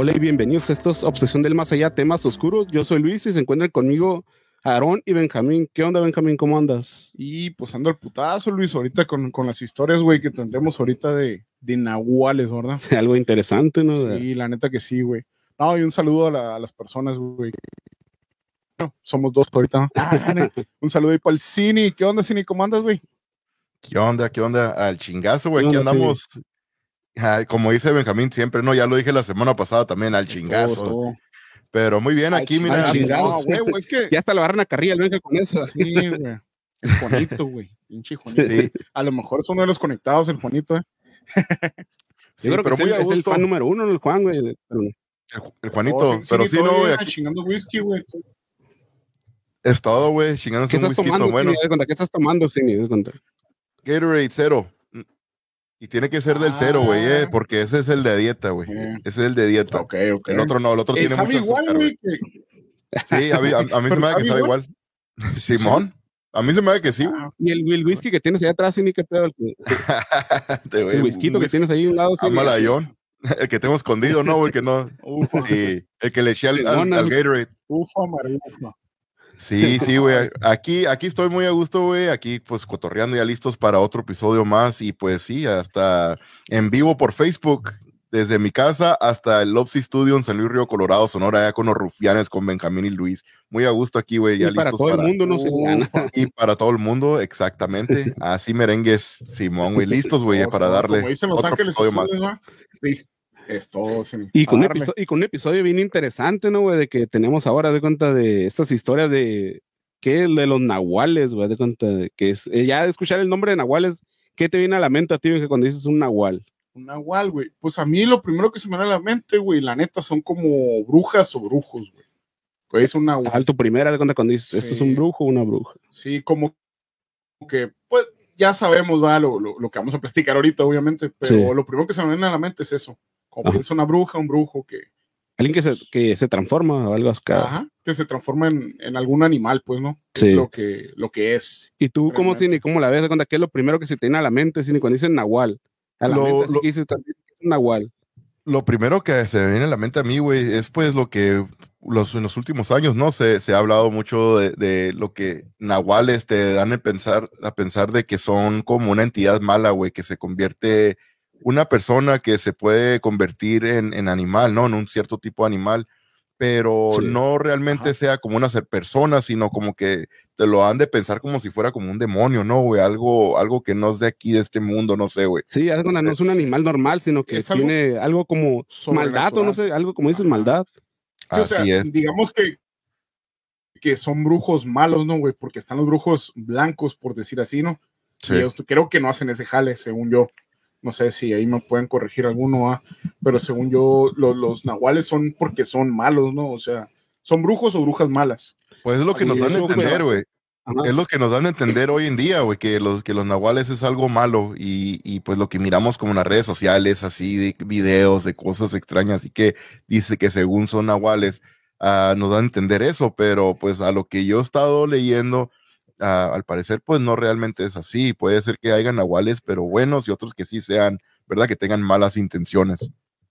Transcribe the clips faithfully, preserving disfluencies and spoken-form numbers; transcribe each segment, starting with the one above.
Hola y bienvenidos a esto es Obsesión del Más Allá, temas oscuros. Yo soy Luis y se encuentran conmigo Aarón y Benjamín. ¿Qué onda, Benjamín? ¿Cómo andas? Y pues ando al putazo, Luis, ahorita con, con las historias, güey, que tendremos ahorita de, de nahuales, ¿verdad? Algo interesante, ¿no? Sí, la neta que sí, güey. No, y un saludo a, la, a las personas, güey. Bueno, somos dos ahorita. Ah, un saludo ahí para el Cini. ¿Qué onda, Cini? ¿Cómo andas, güey? ¿Qué onda? ¿Qué onda? Al chingazo, güey. Aquí andamos. Sí. Ah, como dice Benjamín siempre, no, ya lo dije la semana pasada también, al chingazo. Todo, todo. Pero muy bien, al aquí, mira. No, güey, es que ya hasta lo agarran a carrilla el Benja con eso. Sí, güey. El Juanito, güey. Pinche Juanito. Sí. A lo mejor es uno de los conectados, el Juanito, ¿eh? Sí, creo pero que muy es, el, es el fan número uno, el Juan, güey. El, el Juanito, oh, sí, pero sí, sí no, güey. Aquí... Chingando whisky, güey. Es todo, güey. Chingando ¿Qué un estás whisky tomando, bueno. ¿Qué estás tomando, Cini? Gatorade cero. Y tiene que ser del ah, cero, güey, eh, porque ese es el de dieta, güey. Eh. Ese es el de dieta. Ok, ok. El otro no, el otro eh, tiene mucho igual, azúcar, güey. Que... Sí, a mí, a, a mí se me da que sabe igual. Simón, a mí se me da que sí. Ah, y el, el whisky que tienes allá atrás, ni qué pedo. El, el, el whisky que tienes ahí a un lado. Amalayón. El que tengo escondido, ¿no? Porque no. Ufa. Sí, el que le eché al, al, al Gatorade. Ufa, marihuana. Sí, sí, güey. Aquí, aquí estoy muy a gusto, güey. Aquí, pues, cotorreando ya listos para otro episodio más. Y pues sí, hasta en vivo por Facebook, desde mi casa hasta el Lopsy Studio en San Luis Río Colorado, Sonora, allá con los rufianes, con Benjamín y Luis. Muy a gusto aquí, güey. Ya y para listos todo para... el mundo, no se gana. Y para todo el mundo, exactamente. Así merengues, Simón, güey. Listos, güey, no, para darle como dicen Los otro Ángeles episodio más. ¿no? Es todo, sí. Y con, un episodio, y con un episodio bien interesante, ¿no, güey? De que tenemos ahora de cuenta de estas historias de que es de los nahuales, güey, de cuenta de que es, eh, ya de escuchar el nombre de nahuales, ¿qué te viene a la mente a ti cuando dices un nahual? Un nahual, güey. Pues a mí lo primero que se me viene a la mente, güey, la neta, son como brujas o brujos, güey. Pues es un nahual. Ah, tu primera de cuenta cuando dices, sí. ¿Esto es un brujo o una bruja? Sí, como que, pues, ya sabemos, va, lo, lo, lo que vamos a platicar ahorita, obviamente, pero sí. Lo primero que se me viene a la mente es eso. Como que es una bruja, un brujo que... Alguien que se, que se transforma o algo así. Ajá, que se transforma en, en algún animal, pues, ¿no? Sí. Es lo que, lo que es. ¿Y tú cómo, Cini, cómo la ves? ¿De cuenta qué es lo primero que se te viene a la mente, Cini, cuando dicen nahual? A la lo, mente, así lo, que dices un nahual. Lo primero que se me viene a la mente a mí, güey, es pues lo que los, en los últimos años, ¿no? Se, se ha hablado mucho de, de lo que nahuales te dan a pensar, a pensar de que son como una entidad mala, güey, que se convierte... una persona que se puede convertir en, en animal, ¿no? En un cierto tipo de animal, pero sí. No realmente Ajá. Sea como una persona, sino como que te lo han de pensar como si fuera como un demonio, ¿no, güey? Algo, algo que no es de aquí, de este mundo, no sé, güey. Sí, algo, no es un animal normal, sino que ¿Es tiene algo, algo como maldad, o no sé, algo como dices, maldad. Sí, Así o sea, es. Digamos que, que son brujos malos, ¿no, güey? Porque están los brujos blancos, por decir así, ¿no? Sí. Y ellos creo que no hacen ese jale, según yo. No sé si ahí me pueden corregir alguno, ¿ah? Pero según yo, lo, los nahuales son porque son malos, ¿no? O sea, ¿son brujos o brujas malas? Pues es lo que Así nos dan a entender, güey. Es lo que nos dan a entender hoy en día, güey, que los, que los nahuales es algo malo y, y pues lo que miramos como en las redes sociales, así de videos, de cosas extrañas y que dice que según son nahuales, uh, nos dan a entender eso, pero pues a lo que yo he estado leyendo, Uh, al parecer pues no realmente es así, puede ser que hayan nahuales pero buenos y otros que sí sean, verdad, que tengan malas intenciones.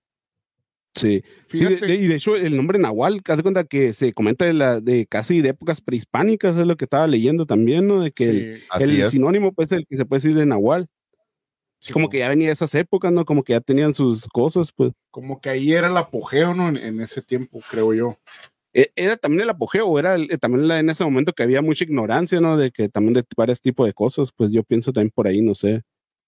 Sí, sí de, de, y de hecho el nombre nahual, haz de cuenta que se comenta de, la, de casi de épocas prehispánicas, es lo que estaba leyendo también, ¿no? De que sí, el, el sinónimo pues el que se puede decir de nahual. Sí, como, como que ya venía de esas épocas, ¿no? Como que ya tenían sus cosas, pues. Como que ahí era el apogeo, ¿no? En, en ese tiempo, creo yo. Era también el apogeo, o era el, también la, en ese momento que había mucha ignorancia, ¿no? De que también de varios tipos de cosas, pues yo pienso también por ahí, no sé.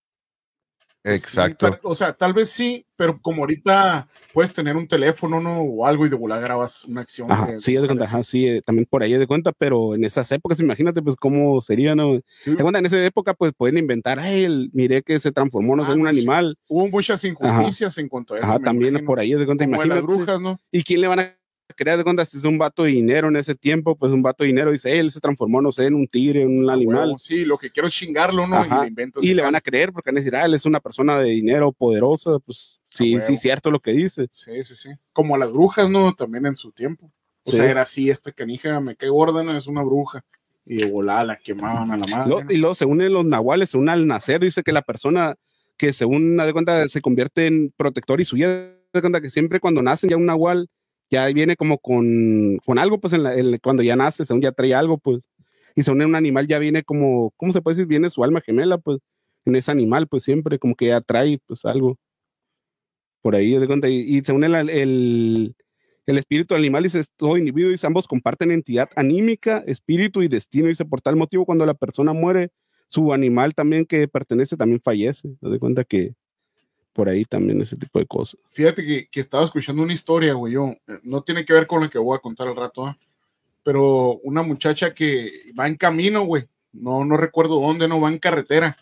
Exacto. Sí, o sea, tal vez sí, pero como ahorita puedes tener un teléfono, ¿no? O algo y de volar grabas una acción. Ajá, de, sí, de cuenta, ajá, sí, eh, también por ahí de cuenta, pero en esas épocas, imagínate, pues, cómo sería, ¿no? Sí. De cuenta, en esa época, pues, pueden inventar, hey, el, miré que se transformó, no sé, ah, en un sí. animal. Hubo muchas injusticias ajá. en cuanto a eso. Ajá, también imagino. por ahí, de cuenta, como imagínate. De las brujas, ¿no? ¿Y quién le van a crear de cuenta si es un vato de dinero en ese tiempo? Pues un vato de dinero dice, hey, él se transformó, no sé, en un tigre, en un ah, animal. Bueno, sí, lo que quiero es chingarlo, ¿no? Ajá. Y le invento. Y le van a creer porque van a decir, ah, él es una persona de dinero poderosa, pues sí, ah, sí, cierto lo que dice. Sí, sí, sí. Como a las brujas, ¿no? También en su tiempo. O sí. sea, era así, esta canija me cae gorda, ¿no? Es una bruja. Y de volada la quemaban a la madre. Lo, ¿no? Y luego, según los nahuales, según al nacer, dice que la persona que según de cuenta se convierte en protector y su guía de cuenta que siempre cuando nacen ya un nahual, ya viene como con, con algo, pues en la, en, cuando ya nace, según ya trae algo, pues, y según un animal ya viene como, ¿cómo se puede decir? Viene su alma gemela, pues, en ese animal, pues siempre como que ya trae, pues, algo por ahí, de cuenta, y, y según el, el, el espíritu del animal, dice, todo individuo, dice, ambos comparten entidad anímica, espíritu y destino, dice, por tal motivo, cuando la persona muere, su animal también que pertenece también fallece, te das cuenta que por ahí también ese tipo de cosas. Fíjate que, que estaba escuchando una historia, güey, yo, no tiene que ver con la que voy a contar al rato, ¿eh? Pero una muchacha que va en camino, güey, no, no recuerdo dónde, no, va en carretera,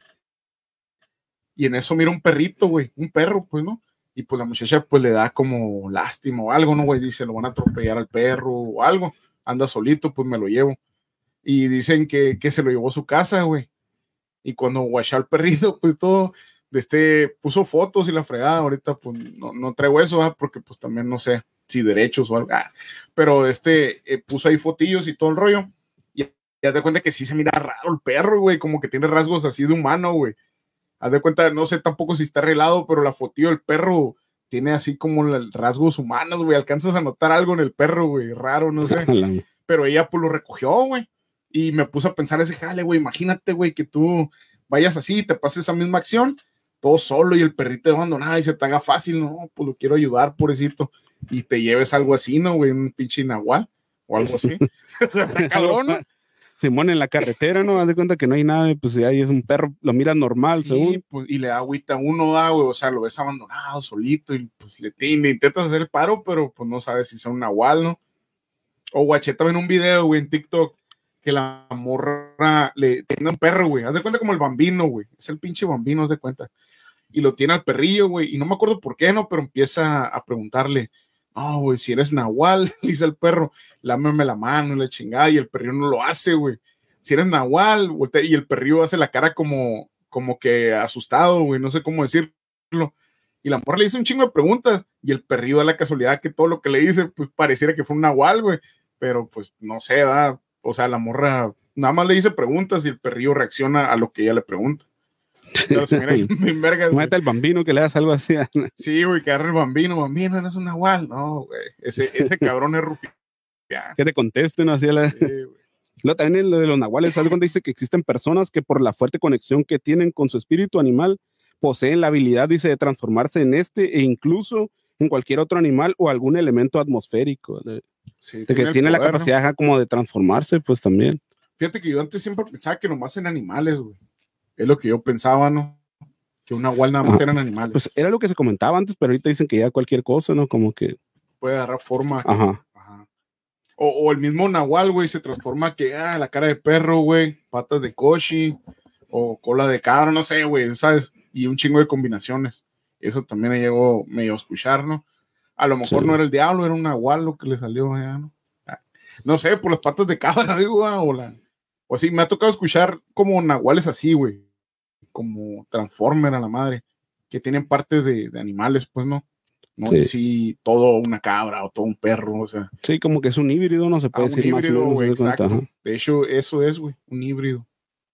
y en eso mira un perrito, güey, un perro, pues, ¿no? Y pues la muchacha pues le da como lástima o algo, ¿no, güey? Dice, lo van a atropellar al perro o algo, anda solito, pues me lo llevo. Y dicen que, que se lo llevó a su casa, güey. Y cuando guachó al perrito, pues todo, de este, puso fotos y la fregada. Ahorita pues no, no traigo eso, ¿eh? Porque pues también no sé si derechos o algo. Ah, pero este, eh, puso ahí fotillos y todo el rollo. Y ya te cuenta que sí se mira raro el perro, güey, como que tiene rasgos así de humano, güey. Haz de cuenta, no sé tampoco si está arreglado, pero la fotillo del perro tiene así como rasgos humanos, güey. Alcanzas a notar algo en el perro, güey, raro, no sé. Pero ella pues lo recogió, güey. Y me puse a pensar ese jale, güey. Imagínate, güey, que tú vayas así y te pases esa misma acción, todo solo y el perrito abandonado y se te haga fácil, no, pues lo quiero ayudar, pobrecito. Y te lleves algo así, ¿no, güey? Un pinche nahual o algo así. O sea, está cabrón, ¿no? Simón en la carretera, ¿no? Haz de cuenta que no hay nada, pues ahí es un perro, lo miras normal, sí, según. Pues, y le da agüita a uno, ah, güey, o sea, lo ves abandonado, solito, y pues le, le intentas hacer el paro, pero pues no sabes si son un nahual, ¿no? O guaché también un video, güey, en TikTok, que la morra le tiene un perro, güey, haz de cuenta como el Bambino, güey, es el pinche Bambino, haz de cuenta, y lo tiene al perrillo, güey, y no me acuerdo por qué, ¿no? Pero empieza a preguntarle, no, güey, si eres nahual, dice el perro, lámeme la mano, la chingada, y el perrillo no lo hace, güey. Si eres nahual, voltea, y el perrillo hace la cara como, como que asustado, güey, no sé cómo decirlo. Y la morra le dice un chingo de preguntas, y el perrillo da la casualidad que todo lo que le dice, pues pareciera que fue un nahual, güey, pero pues no sé, ¿verdad? O sea, la morra nada más le dice preguntas y el perrillo reacciona a lo que ella le pregunta. Pero se mira bien vergas, güey. Mata el Bambino que le das algo así. Sí, güey, que agarra el Bambino, Bambino, eres un nahual. No, güey, ese, ese cabrón es rufián. Que te contesten, ¿no? Así a la... Sí, güey. Luego también en lo de los nahuales, algo donde dice que existen personas que por la fuerte conexión que tienen con su espíritu animal, poseen la habilidad, dice, de transformarse en este e incluso en cualquier otro animal o algún elemento atmosférico. De, sí, de tiene que tiene poder, la capacidad, ¿no?, como de transformarse, pues también. Fíjate que yo antes siempre pensaba que nomás en animales, güey. Es lo que yo pensaba, ¿no? Que un nahual nada más ah, eran animales. Pues era lo que se comentaba antes, pero ahorita dicen que ya cualquier cosa, ¿no? Como que... puede agarrar forma. Ajá. Ajá. O, o el mismo nahual, güey, se transforma que, ah, la cara de perro, güey, patas de cochi, o cola de cabra, no sé, güey, ¿sabes? Y un chingo de combinaciones. Eso también me llegó medio a escuchar, ¿no? A lo mejor sí, no era el diablo, era un nahual lo que le salió, ¿ya? ¿No? Ah, no sé, por las patas de cabra, digo, ah, o la... O sí, me ha tocado escuchar como nahuales así, güey, como Transformer a la madre, que tienen partes de, de animales, pues, ¿no? No sí. sí, todo una cabra o todo un perro, o sea. Sí, como que es un híbrido, no se puede ah, decir un híbrido, más güey, exacto. Cuenta, de hecho, eso es, güey, un híbrido.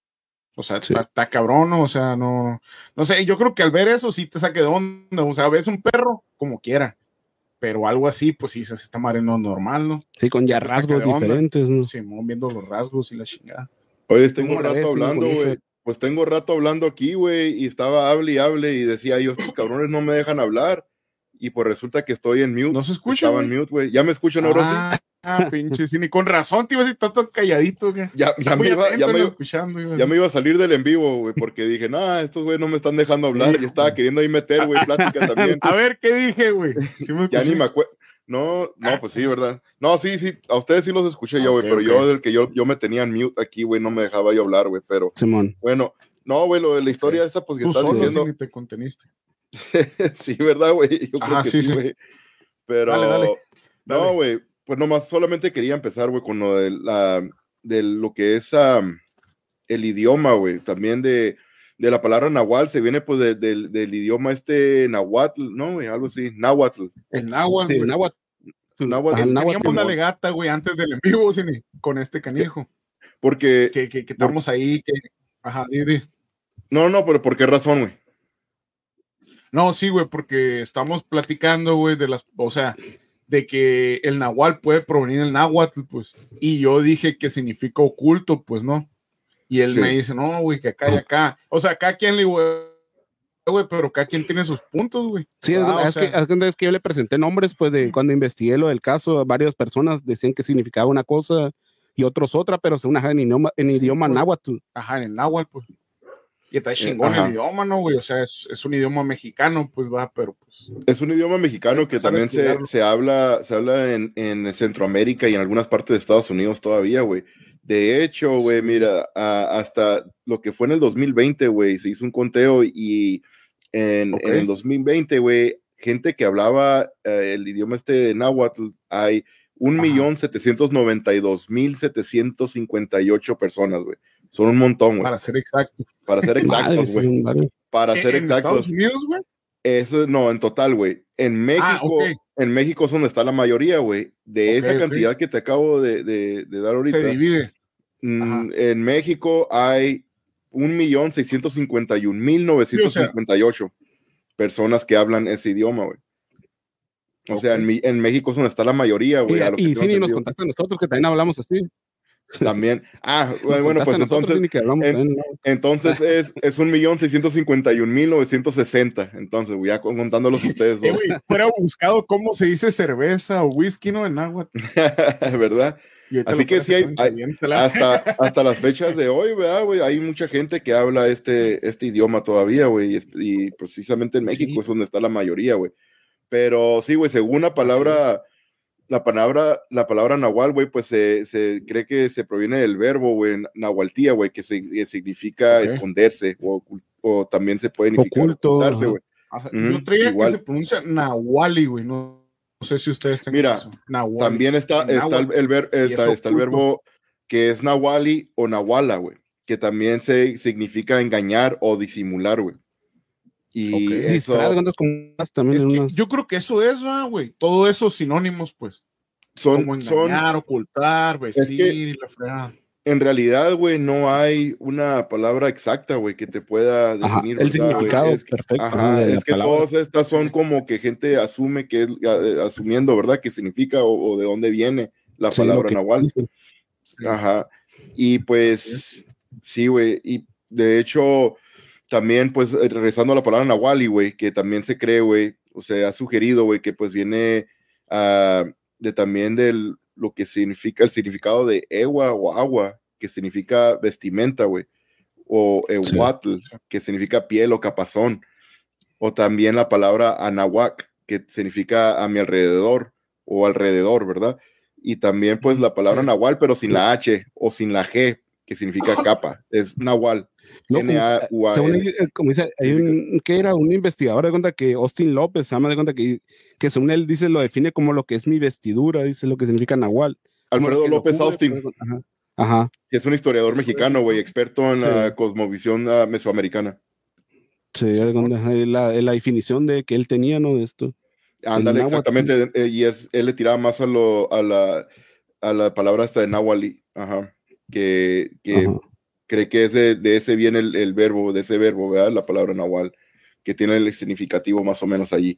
O sea, sí, está cabrón, ¿no? O sea, no, no sé, yo creo que al ver eso sí te saque de onda, o sea, ves un perro como quiera, pero algo así, pues sí, se está marino normal, ¿no? Sí, con ya rasgos diferentes, ¿no? Sí, viendo los rasgos y la chingada. Oye, tengo un rato hablando, güey. Pues tengo rato hablando aquí, güey, y estaba hable y hable y decía yo, estos cabrones no me dejan hablar, y pues resulta que estoy en mute. No se escucha, Estaba en mute, güey. ¿Ya me escuchan ahora ah, sí? Ah, pinche, sí, ni con razón te iba a decir tanto calladito, güey. Ya, ya, me iba, ya, me, iba, ya me iba a salir del en vivo, güey, porque dije, nah, estos güey no me están dejando hablar, y estaba queriendo ahí meter, güey, plática también. A ver, ¿qué dije, güey? ¿Sí ya ni me acuerdo. No, no, pues sí, ¿verdad? No, sí, sí, a ustedes sí los escuché yo, güey, okay, pero okay. yo del que yo, yo me tenía en mute aquí, güey, no me dejaba yo hablar, güey, pero... Simón. Bueno, no, güey, lo de la historia okay. esa, pues que tú estás solo diciendo... Sí, te conteniste. Sí, ¿verdad, güey? Yo creo Ajá, que sí, sí, güey. Sí. Pero... Dale, dale. dale. No, güey, pues nomás solamente quería empezar, güey, con lo de, la, de lo que es um, el idioma, güey, también de... de la palabra nahual, se viene pues de, de, del idioma este nahuatl, ¿no, güey? Algo así, náhuatl. El náhuatl, sí, náhuatl. Náhuatl. El, teníamos una legata, güey, antes del en vivo, ¿sí? Con este canijo. Porque... Que, que, que estamos por... ahí, que... Ajá, sí, sí. No, no, pero ¿por qué razón, güey? No, sí, güey, porque estamos platicando, güey, de las, o sea, de que el nahual puede provenir del náhuatl, pues, y yo dije que significa oculto, pues, ¿no? Y él sí. me dice, no, güey, que acá y acá, o sea, acá quien le digo, güey, pero cada quien tiene sus puntos, güey. Sí, ah, es, es, que, es que yo le presenté nombres, pues, de cuando investigué lo del caso, varias personas decían que significaba una cosa y otros otra, pero según ajá, en idioma, en sí, idioma pues, náhuatl. Ajá, en el náhuatl, pues. Y está chingón eh, el idioma, ¿no, güey? O sea, es, es un idioma mexicano, pues, va, pero pues... Es un idioma mexicano que también se, se habla, se habla en, en Centroamérica y en algunas partes de Estados Unidos todavía, güey. De hecho, güey, sí. mira, a, hasta lo que fue en el dos mil veinte, güey, se hizo un conteo y en, okay. en el dos mil veinte, güey, gente que hablaba eh, el idioma este de náhuatl, hay un millón setecientos noventa y dos mil setecientos cincuenta y ocho personas, güey. Son un montón, güey. Para ser exacto. Para ser exactos, güey. Para ser ¿En exactos. Estados Unidos, güey? Eso, no, en total, güey. En México, ah, okay. en México es donde está la mayoría, güey. De okay, esa cantidad okay. que te acabo de, de, de dar ahorita. Se divide. Mm, en México hay un millón seiscientos cincuenta y un mil novecientos cincuenta y ocho personas que hablan ese idioma, güey. O okay. sea, en, en México es donde está la mayoría, güey. Y, y sí, nos contaste a nosotros que también hablamos así. También. Ah, bueno, bueno pues entonces, en, entonces es, es un millón seiscientos cincuenta y un mil novecientos sesenta. Entonces, voy a contándolos ustedes dos. Eh, wey, fuera buscado cómo se dice cerveza o whisky, ¿no? En agua. ¿Verdad? Así que sí, hay, hay hasta, hasta las fechas de hoy, ¿verdad, güey? Hay mucha gente que habla este, este idioma todavía, güey. Y, y precisamente en México sí. es donde está la mayoría, güey. Pero sí, güey, según la palabra... Sí. La palabra, la palabra nahual, güey, pues se, se cree que se proviene del verbo, güey, nahualtía, güey, que, se, que significa okay. esconderse, o, o también se puede significar oculto, ocultarse, güey. Uh-huh. Yo creía que se pronuncia nahuali, güey, no, no sé si ustedes tengan Mira, eso. También está, está, el, el, ver, el, está, está el verbo que es nahuali o nahuala, güey, que también se significa engañar o disimular, güey. Y okay. eso, también es que yo creo que eso es, güey. Todo esos sinónimos, pues. Son, como engañar, son, ocultar, vestir es que, y la fregada. En realidad, güey, no hay una palabra exacta, güey, que te pueda definir. Ajá, el ¿verdad, significado es, perfecto. Ajá, es que palabra. Todas estas son como que gente asume que es, asumiendo, ¿verdad? ¿Qué significa o, o de dónde viene la sí, palabra nahual? Sí. Ajá. Y pues, sí, güey. Y de hecho... También, pues, regresando a la palabra nahuali, güey, que también se cree, güey, o sea, ha sugerido, güey, que pues viene uh, de también de lo que significa el significado de ewa o agua, que significa vestimenta, güey, o ehuatl, sí. que significa piel o capazón, o también la palabra anahuac, que significa a mi alrededor o alrededor, ¿verdad? Y también, pues, la palabra sí. nahual, pero sin la H o sin la G, que significa capa, es nahual. No, N A U A L. Según él, como dice, hay un, que era un investigador de cuenta que Austin López, se llama de cuenta que, que según él dice, lo define como lo que es mi vestidura, dice lo que significa nahual. Alfredo López cubre, Austin, ajá. Ajá. que es un historiador mexicano, güey, experto en sí. la cosmovisión uh, mesoamericana. Sí, sí. La, la definición de que él tenía, ¿no? De esto. Ándale, exactamente, eh, y es, él le tiraba más a, lo, a, la, a la palabra esta de nahuali, ajá, que... que ajá. cree que ese, de ese viene el, el verbo, de ese verbo, ¿verdad? La palabra nahual, que tiene el significativo más o menos allí.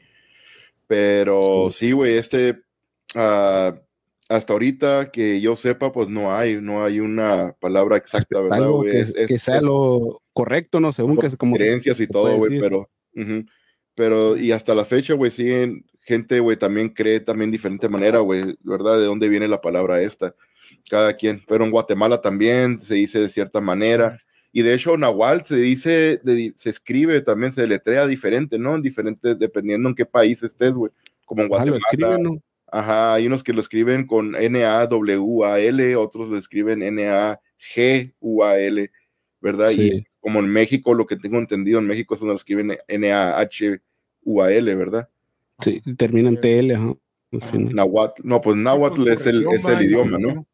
Pero sí, güey, sí, este, uh, hasta ahorita que yo sepa, pues no hay, no hay una palabra exacta, ¿verdad, güey? Que, es, es, que sea es, lo correcto, ¿no? Según que como creencias y todo, güey, pero, uh-huh, pero, y hasta la fecha, güey, siguen, gente, güey, también cree también de diferente manera, güey, ¿verdad? De dónde viene la palabra esta. Cada quien, pero en Guatemala también se dice de cierta manera, y de hecho nahual se dice, de, se escribe también, se letrea diferente, ¿no? Diferente, dependiendo en qué país estés, güey, como en Guatemala. Ah, lo escriben, ¿no? Ajá, hay unos que lo escriben con N A W A L, otros lo escriben N A G U A L, ¿verdad? Sí. Y como en México, lo que tengo entendido, en México es donde lo escriben N A H U A L, ¿verdad? Sí, termina en T L, ajá. Nahuatl, no, pues náhuatl es el, es el idioma, ¿no?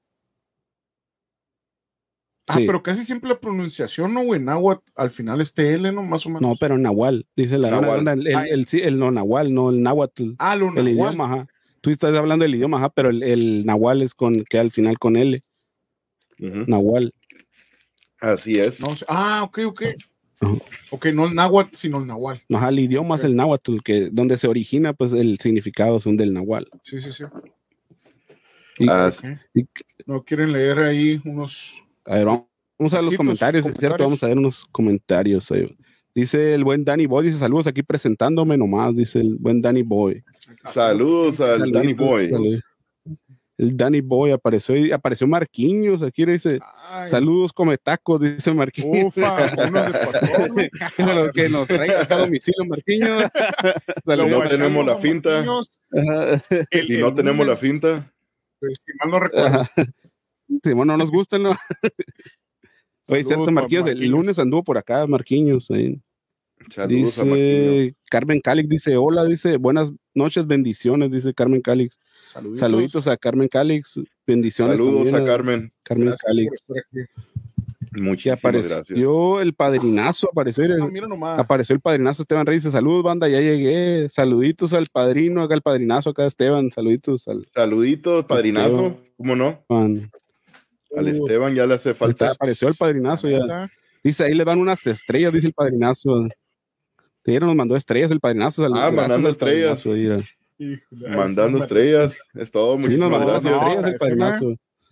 Ah, sí. Pero casi siempre la pronunciación, ¿no, güey? Náhuatl, al final es T L, ¿no? Más o menos. No, pero nahual, dice la nahual. El, el, el, el, el, el no nahual, no el náhuatl. Ah, lo el nahual. idioma, ajá. Tú estás hablando del idioma, ajá, pero el, el nahual es con, que al final con L. Uh-huh. Nahual. Así es. No, ah, ok, ok. Uh-huh. Ok, no el náhuatl, sino el nahual. Ajá, el idioma okay. es el náhuatl, que donde se origina, pues el significado son del nahual. Sí, sí, sí. Y, ah, okay. y, ¿No quieren leer ahí unos? A ver, vamos, vamos a ver los comentarios, ¿es cierto? Vamos a ver unos comentarios. Ahí. Dice el buen Danny Boy, dice saludos aquí presentándome nomás, dice el buen Danny Boy. Saludos al saludos, Danny Boy. Saludos. El Danny Boy apareció y apareció Marquinhos, aquí dice Ay. Saludos come tacos, dice Marquinhos. Ufa, unos de patrón. Lo que nos traiga a domicilio Marquinhos. Y no tenemos la finta. El, y no tenemos lunes, la finta. Pues, si mal no recuerdo. Sí, bueno, no nos gustan, ¿no? Oye, cierto, Marquinhos, el lunes anduvo por acá, Marquinhos. Ahí. Saludos dice, a Marquinhos. Carmen Calix dice, hola, dice, buenas noches, bendiciones, dice Carmen Calix. Saluditos. Saluditos a Carmen Calix, bendiciones. Saludos también a Carmen. Carmen Calix. Muchísimas apareció gracias. El padrinazo, apareció, no, mira nomás. apareció el padrinazo Esteban Reyes, dice, saludos banda, ya llegué, saluditos al padrino, acá el padrinazo, acá Esteban, saluditos. Al saluditos, padrinazo, Esteban. ¿Cómo no? Man. Al Esteban ya le hace falta. Apareció el padrinazo ya. Dice, ahí le van unas estrellas, dice el padrinazo. Te nos mandó estrellas el padrinazo. Ah, mandando estrellas. Híjole, mandando estrellas. Es todo, muchísimas sí, gracias. No, estrellas, el padrinazo.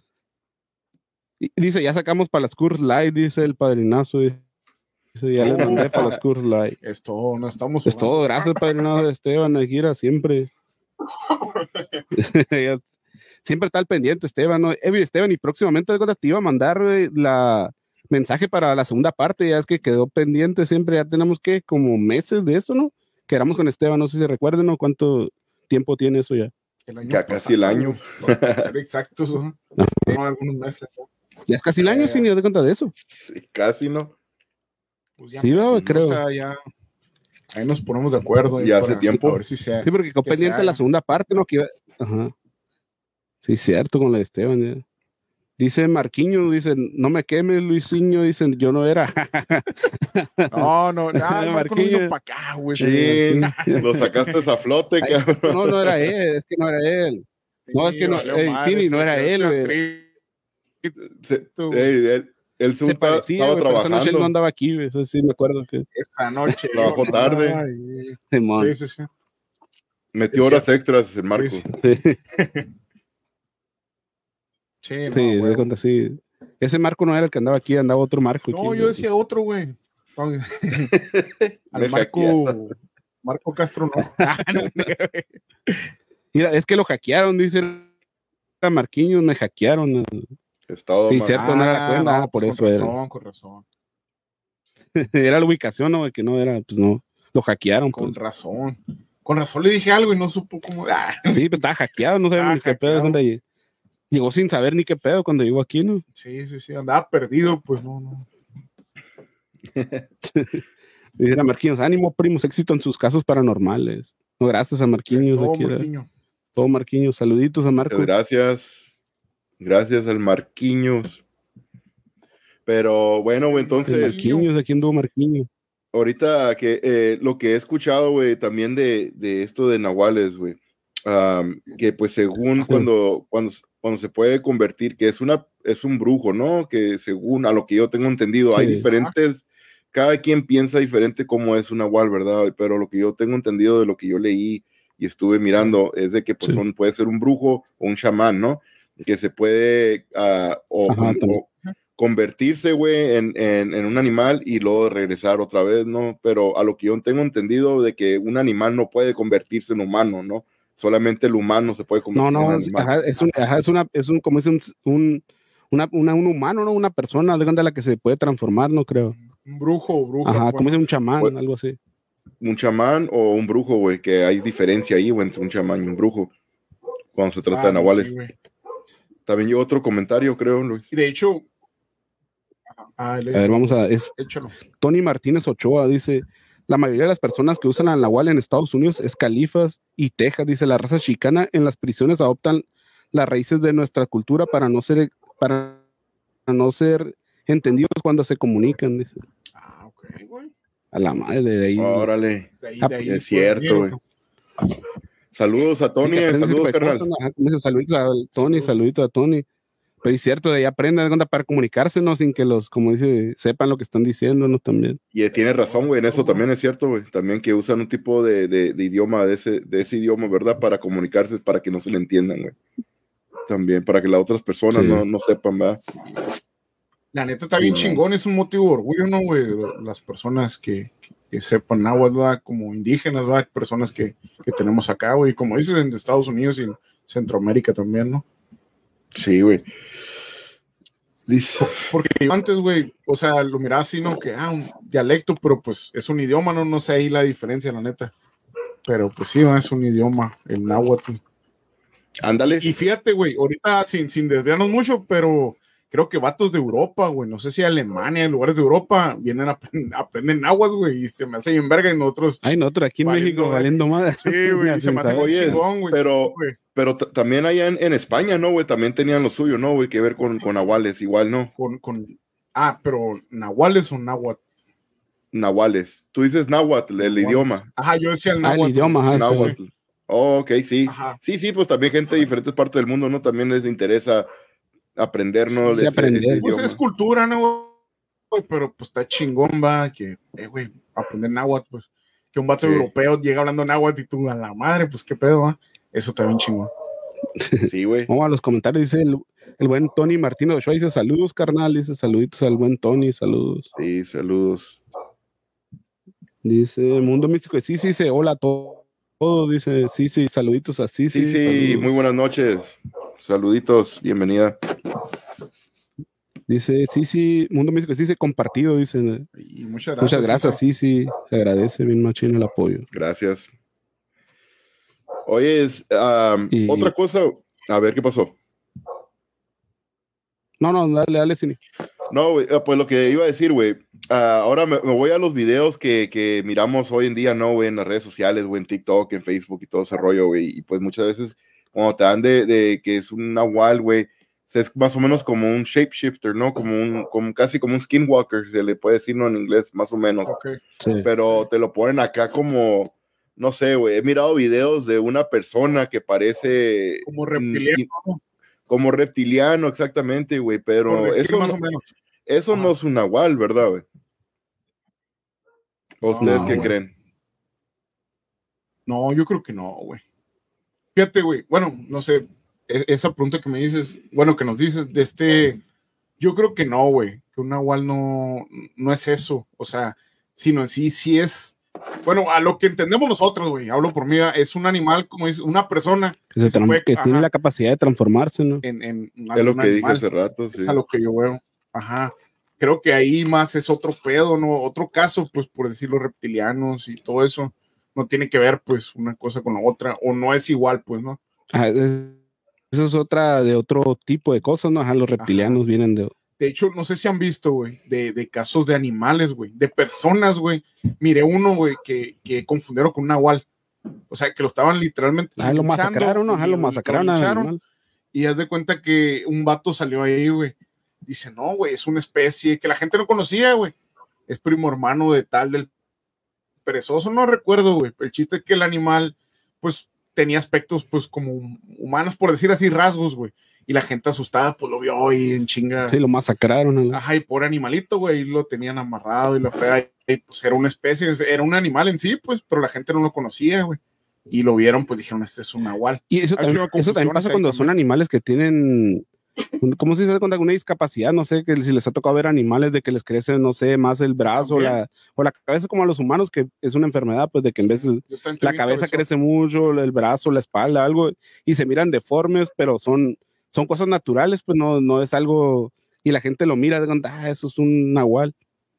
Y dice, ya sacamos para las Coors Light, dice el padrinazo. Dice, ya les mandé para las Coors Light. Es todo, no estamos. Es jugando. Todo, gracias padrinazo de Esteban, Gira, siempre. Siempre está al pendiente, Esteban, ¿no? Evi, Esteban, y próximamente te iba a mandar la mensaje para la segunda parte, ya es que quedó pendiente siempre, ya tenemos que como meses de eso, ¿no? Quedamos con Esteban, no sé si recuerden, ¿no? ¿Cuánto tiempo tiene eso ya? El año ya pasado, casi el año. Para ser exactos, ¿no? No, algunos meses. ¿no? Ya es casi el año, eh, sí, ni te cuenta de eso. Sí, casi, ¿no? Pues ya, sí, no, creo. O sea, ya ahí nos ponemos de acuerdo. Ya hace tiempo. A ver si sea, sí, porque quedó pendiente la segunda parte, ¿no? Que iba... Ajá. Sí, cierto, con la de Esteban, ya. Dice Marquinhos, dice, no me quemes, Luisinho, dicen, yo no era. no, no, no, Marquinhos para acá, güey. Sí, lo sacaste a flote, Ay, cabrón. No, no era él, es que no era él. Sí, no, es que no, eh, Tini, no era él, güey. Se, hey, él, él se parecía, estaba wey, trabajando. Esa noche él no andaba aquí, wey, eso sí me acuerdo que. Esa noche. Trabajó tarde. Ay, sí, sí, sí. Metió es horas cierto. extras el Marco. Sí, sí. Sí, no, sí, de cuenta, sí. Ese Marco no era el que andaba aquí, andaba otro Marco. No, aquí, yo decía güey. Otro, güey. Al Marco, Marco Castro, no. Mira, es que lo hackearon, dice a Marquinhos, me hackearon. Es todo, sí, cierto, ah, no era cuenta, no, por pues eso con era. Razón, con razón. Era la ubicación, ¿no? Que no era, pues no. Lo hackearon. Con pues. razón. Con razón le dije algo y no supo cómo. Ah. Sí, pues estaba hackeado, no sabía ni qué pedo. ¿Dónde llegó sin saber ni qué pedo cuando llegó aquí, ¿no? Sí, sí, sí, andaba perdido, pues no, no. Dice a Marquinhos, ánimo, primos, éxito en sus casos paranormales. No, gracias a Marquinhos. Todo, aquí Marquinhos. Todo Marquinhos, saluditos a Marco. Gracias. Gracias al Marquinhos. Pero bueno, güey, entonces. Marquinhos, ¿a quién tuvo Marquinhos? Ahorita que eh, lo que he escuchado, güey, también de, de esto de nahuales, güey. Um, que pues según sí. cuando, cuando, cuando se puede convertir, que es una es un brujo, ¿no? Que según a lo que yo tengo entendido, sí. hay diferentes, cada quien piensa diferente cómo es un nahual, ¿verdad? Pero lo que yo tengo entendido de lo que yo leí y estuve mirando es de que pues sí. son, puede ser un brujo o un chamán, ¿no? Que se puede uh, o, Ajá, con, o convertirse, güey, en, en, en un animal y luego regresar otra vez, ¿no? Pero a lo que yo tengo entendido de que un animal no puede convertirse en humano, ¿no? Solamente el humano se puede convertir no, no, en animal. Ajá, es un, ajá, es una, es un, como es un, un, una, una, un humano, ¿no? Una persona de la que se puede transformar, no creo. Un brujo, brujo. Ajá, como es un chamán, pues, algo así. Un chamán o un brujo, güey, que hay diferencia ahí, güey, entre un chamán y un brujo, cuando se trata ah, de nahuales. Sí, también yo otro comentario, creo, Luis. Y de hecho, ah, a ver, vamos a, es échalo. Tony Martínez Ochoa dice, la mayoría de las personas que usan al nahual en Estados Unidos es Califas y Texas, dice, la raza chicana en las prisiones adoptan las raíces de nuestra cultura para no ser, para no ser entendidos cuando se comunican, dice. Ah, ok, güey. A la madre de ahí. Órale, de ahí, de ahí, es cierto, güey. Saludos a Tony, sí, saludos, carnal. Saluditos a Tony, saluditos a Tony. Pues es cierto, de ahí aprenden de cuenta para comunicarse, ¿no? Sin que los, como dice, sepan lo que están diciendo, ¿no? También. Y tiene razón, güey, en eso también es cierto, güey. También que usan un tipo de, de, de idioma, de ese, de ese idioma, ¿verdad? Para comunicarse, para que no se le entiendan, güey. También, para que las otras personas sí. no, no sepan, ¿verdad? La neta está sí, bien no. chingón, es un motivo de orgullo, ¿no, güey? Las personas que, que sepan náhuatl, ¿verdad? Como indígenas, ¿verdad? Personas que, que tenemos acá, güey. Como dices, en Estados Unidos y en Centroamérica también, ¿no? Sí, güey. Dice. Porque yo antes, güey, o sea, lo miraba así, ¿no? Que, ah, un dialecto, pero pues es un idioma, no, no sé ahí la diferencia, la neta. Pero pues sí, ¿no? Es un idioma, el náhuatl. Ándale. Y fíjate, güey, ahorita sin, sin desviarnos mucho, pero creo que vatos de Europa, güey, no sé si Alemania, en lugares de Europa, vienen a aprender, aprenden náhuatl, güey, y se me hace bien verga, y nosotros... Ay, nosotros aquí en valiendo, México valiendo más. Sí, güey, se me hace muy chingón, güey. Pero, sí, pero también allá en, en España, ¿no, güey? También tenían lo suyo, ¿no, güey? Que ver con, con nahuales, igual, ¿no? Con, con... Ah, pero ¿nahuales o náhuatl? Nahuales. Tú dices náhuatl, el nahuales. Idioma. Ajá, yo decía el náhuatl. Ah, el idioma, ajá, náhuatl. sí. Oh, ok, sí. Ajá. Sí, sí, pues también gente de diferentes partes del mundo, ¿no? También les interesa aprender, ¿no? Sí, ese, aprender. ese pues es cultura, ¿no? Pero pues está chingón, va, que, eh, güey, aprender náhuatl, pues, que un vato sí. europeo llega hablando náhuatl y tú a la madre, pues qué pedo, va. Eso está bien chingón. Sí, güey. Vamos a los comentarios, dice el, el buen Tony Martino Ochoa, dice saludos, carnal, dice saluditos al buen Tony, saludos. Sí, saludos. Dice Mundo Místico, sí, sí, dice hola a todos. Todo dice, sí, sí, saluditos a sí, sí. Sí, sí, muy buenas noches. Saluditos, bienvenida. Dice, sí, sí, Mundo Místico, sí, se compartido, dice. Y muchas gracias. Muchas gracias, sí, sí, se agradece bien machín el apoyo. Gracias. Oye, es, um, y... otra cosa, a ver, ¿qué pasó? No, no, dale, dale, Cine. No, wey, pues lo que iba a decir, güey, uh, ahora me, me voy a los videos que, que miramos hoy en día, ¿no, güey? En las redes sociales, güey, en TikTok, en Facebook y todo ese rollo, güey, y pues muchas veces cuando te dan de, de que es un nahual, güey, es más o menos como un shapeshifter, ¿no? Como un, como, casi como un skinwalker, se le puede decir, ¿no? En inglés, más o menos. Okay. Sí. Pero te lo ponen acá como, no sé, güey, he mirado videos de una persona que parece... Como reptiliano, mm, Como reptiliano, exactamente, güey, pero eso, más no, o menos. eso Ajá. no es un nahual, ¿verdad, güey? ¿Ustedes no, qué güey. creen? No, yo creo que no, güey. Fíjate, güey, bueno, no sé, esa pregunta que me dices, bueno, que nos dices, de este, yo creo que no, güey, que un nahual no, no es eso, o sea, sino en sí, sí es... Bueno, a lo que entendemos nosotros, güey, hablo por mí, es un animal, como es una persona que, se que, puede, que tiene la capacidad de transformarse, ¿no? En, en, en es lo que dije hace rato, sí. Es a lo que yo veo, ajá. Creo que ahí más es otro pedo, ¿no? Otro caso, pues, por decirlo, reptilianos y todo eso, no tiene que ver, pues, una cosa con la otra, o no es igual, pues, ¿no? Ah, eso es otra, de otro tipo de cosas, ¿no? Ajá, los reptilianos ajá. vienen de... De hecho, no sé si han visto, güey, de, de casos de animales, güey, de personas, güey. Miré uno, güey, que, que confundieron con un nahual. O sea, que lo estaban literalmente... Ah, lo masacraron, ¿no? Ajá, lo masacraron. Lo y haz de cuenta que un vato salió ahí, güey. Dice, no, güey, es una especie que la gente no conocía, güey. Es primo hermano de tal del perezoso, no recuerdo, güey. El chiste es que el animal, pues, tenía aspectos, pues, como humanos, por decir así, rasgos, güey. Y la gente asustada, pues lo vio y en chinga. Sí, lo masacraron. ¿no? Ajá, y pobre animalito, güey, lo tenían amarrado y la fea, y pues era una especie, era un animal en sí, pues, pero la gente no lo conocía, güey. Y lo vieron, pues dijeron, este es un nahual. Y eso también, eso también pasa cuando son animales que tienen, ¿cómo se dice? Con alguna discapacidad, no sé, que si les ha tocado ver animales de que les crece, no sé, más el brazo la, o la cabeza, como a los humanos, que es una enfermedad, pues de que en vez de la cabeza crece mucho, el brazo, la espalda, algo, y se miran deformes, pero son... son cosas naturales, pues no, no es algo, y la gente lo mira, de ah, eso es un nahual.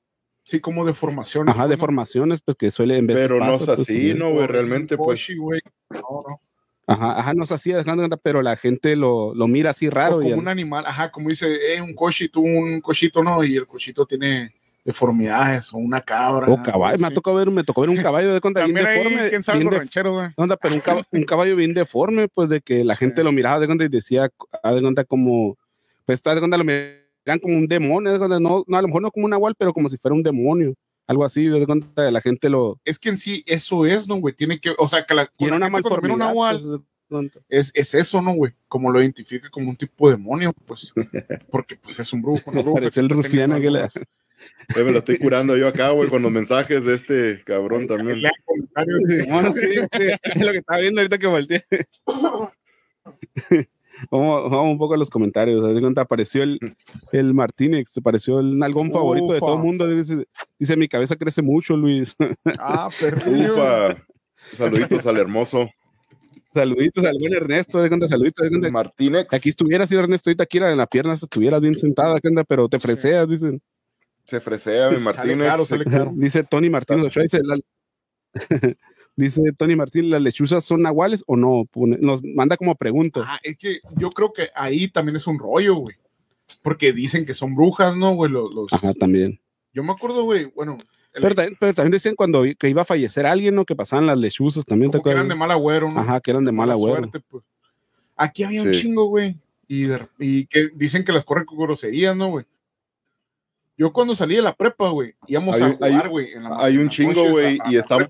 Sí, como deformaciones. Ajá, ¿no? Deformaciones, pues que suele en veces pero pasa, no es así, pues, ¿no, güey? Realmente, pues. Coshi, no, no. Ajá, ajá, no es así, pero la gente lo, lo mira así raro. O como y un animal, ajá, como dice, es eh, un cochito, un cochito, ¿no? Y el cochito tiene deformidades, o una cabra. O caballo, me ha tocado ver, me tocó ver un caballo de conta bien deforme. ¿Quién sabe bien los rancheros, güey? Onda, pero un caballo, un caballo bien deforme, pues de que la sí. gente lo miraba de conta y decía, de conta como, pues de conta lo miran como un demonio, de conta, no, no, a lo mejor no como un nahual, pero como si fuera un demonio. Algo así, de cuenta la gente lo... Es que en sí eso es, ¿no, güey? Tiene que, o sea, que la... Tiene una malformidad. Un nahual, Pues, es, es eso, ¿no, güey? Como lo identifica como un tipo de demonio, pues, porque pues es un brujo, ¿no? Brujo, parece el rufián que le... Pues me lo estoy curando sí. yo acá, güey, con los mensajes de este cabrón sí, también. Bueno, sí, sí, es lo que estaba viendo ahorita que volteé. Vamos, vamos un poco a los comentarios. ¿De cuenta? Apareció el, el Martínez, apareció el nalgón Ufa. favorito de todo el mundo. Dice, dice, mi cabeza crece mucho, Luis. Ah, perdido. Saluditos al hermoso. Saluditos al buen Ernesto, de cuenta, saluditos. De cuenta. Martínez. Aquí estuvieras, Ernesto, ahorita aquí en la pierna estuvieras bien sentada, ¿qué onda? Pero te freseas, dicen. Se fresea, mi Martínez. Sale caro, sale caro. Dice Tony Martínez Ochoa, dice, la... dice Tony Martínez, ¿las lechuzas son nahuales o no? Nos manda como pregunta. Ah, es que yo creo que ahí también es un rollo, güey. Porque dicen que son brujas, ¿no, güey? Los, los... Ajá, también. Yo me acuerdo, güey, bueno... El... Pero, también, pero también decían cuando que iba a fallecer alguien, ¿no? Que pasaban las lechuzas también. Como ¿te que eran de mal agüero, ¿no? Ajá, que eran de, de mal agüero. Suerte, pues. Aquí había sí. un chingo, güey. Y, de, y que dicen que las corren con groserías, ¿no, güey? Yo cuando salí de la prepa, güey, íbamos hay, a jugar, güey. Hay un chingo, güey, y está...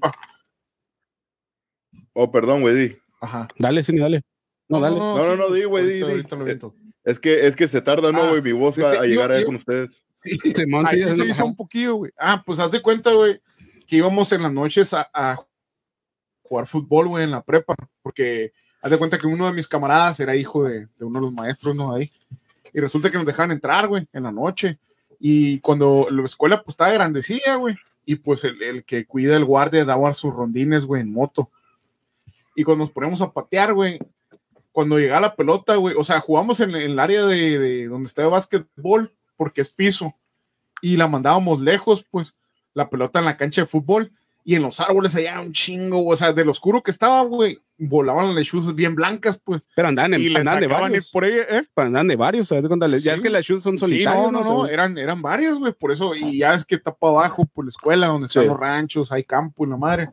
Oh, perdón, güey, di. Ajá. Dale, sí, dale. No, no dale. No, no, sí, no, no, di, güey, di. Ahorita lo viento. Es que, es que se tarda, ¿no, güey? Ah, mi voz este, a, a llegar yo, ahí yo, con ustedes. Sí, Simón, sí, sí, se hizo un poquillo, güey. Ah, pues haz de cuenta, güey, que íbamos en las noches a, a jugar fútbol, güey, en la prepa, porque haz de cuenta que uno de mis camaradas era hijo de, de uno de los maestros, ¿no? Ahí. Y resulta que nos dejaban entrar, güey, en la noche. Y cuando la escuela, pues, estaba grandecilla, güey, y pues el, el que cuida el guardia daba sus rondines, güey, en moto. Y cuando nos ponemos a patear, güey, cuando llegaba la pelota, güey, o sea, jugamos en, en el área de, de donde está el básquetbol, porque es piso, y la mandábamos lejos, pues, la pelota en la cancha de fútbol, y en los árboles allá un chingo, o sea, de lo oscuro que estaba, güey, volaban las lechuzas bien blancas, pues. Pero andaban, en, andaban de varios. Por ahí, ¿eh? Pero andaban de varios, ¿sabes? Sí. Ya es que las lechuzas son solitarias. Sí, no, no, no, no, eran, eran varios, güey, por eso, y ya es que está para abajo, por la escuela, donde están sí. los ranchos, hay campo y la madre.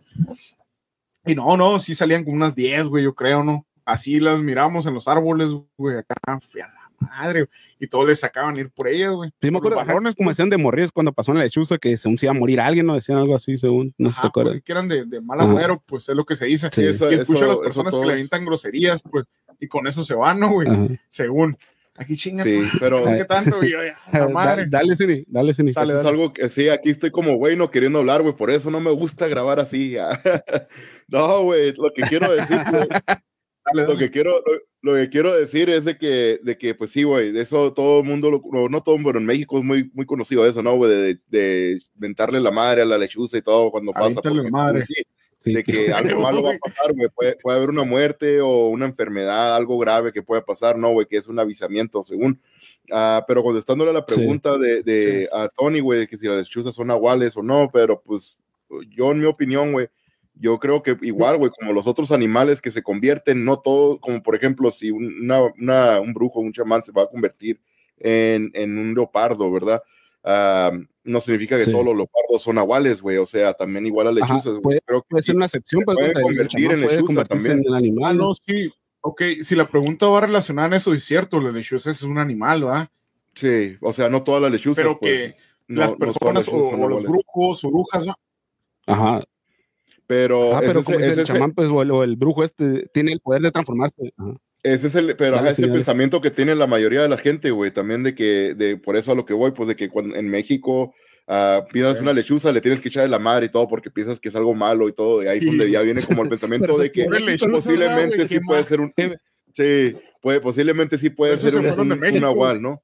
Y no, no, sí salían como unas diez, güey, yo creo, ¿no? Así las miramos en los árboles, güey, acá, fui a la madre, y todos les sacaban ir por ellas, güey. Sí, me acuerdo, balones, como decían de morir cuando pasó en la lechuza, que según se iba a morir alguien, ¿no? Decían algo así, según, no sé, te acuerdas. Que eran de, de mal agüero, pues es lo que se dice. Sí, eso, y escucho eso, a las personas que le avientan groserías, pues, y con eso se van, ¿no, güey? Según. Aquí chinga, sí, tú, pero ¿qué tanto? Y yo, ya, la madre. Dale, Cini, dale, Cini. Dale, dale. Es algo que sí, aquí estoy como güey no queriendo hablar, güey, por eso no me gusta grabar así. No, güey, lo que quiero decir, güey, dale, lo que quiero, lo, lo que quiero decir es de que, de que pues sí, güey, de eso todo el mundo, lo, no, no todo, pero en México es muy, muy conocido eso, ¿no, güey? De, de, de mentarle la madre a la lechuza y todo cuando pasa. Porque, la madre. Sí, sí. De que algo malo va a pasar, güey, puede, puede haber una muerte o una enfermedad, algo grave que pueda pasar, ¿no, güey? Que es un avisamiento, según. Uh, pero contestándole a la pregunta sí. de, de sí. a Tony, güey, que si las lechuzas son nahuales o no, pero pues yo en mi opinión, güey, yo creo que igual, güey, como los otros animales que se convierten, no todo, como por ejemplo, si una, una, un brujo, un chamán se va a convertir en, en un leopardo, ¿verdad? Uh, no significa que sí. todos los leopardos son nahuales, güey, o sea, también igual a lechuzas, güey. Creo que puede ser una excepción, pues, puede convertir en lechuza también. En el animal. Ah, no, sí. Ok, si la pregunta va relacionada en eso, es cierto, la lechuza es un animal, ¿verdad? Sí, o sea, no todas las lechuzas. Pero pues, que no, las personas no o, o los brujos o brujas, ¿no? Ajá. Pero, ah, pero ese, como ese, es el ese, chamán, pues, o el, o el brujo este, tiene el poder de transformarse. Ajá. Ese es el, pero ajá, ese pensamiento que tiene la mayoría de la gente, güey, también de que, de, por eso a lo que voy, pues de que cuando, en México uh, pidas una lechuza, le tienes que echar de la madre y todo porque piensas que es algo malo y todo, y ahí es sí. donde ya viene como el pensamiento de que posiblemente no sí puede más. ser un, sí, puede, posiblemente sí puede ser un, un, un nahual, ¿no?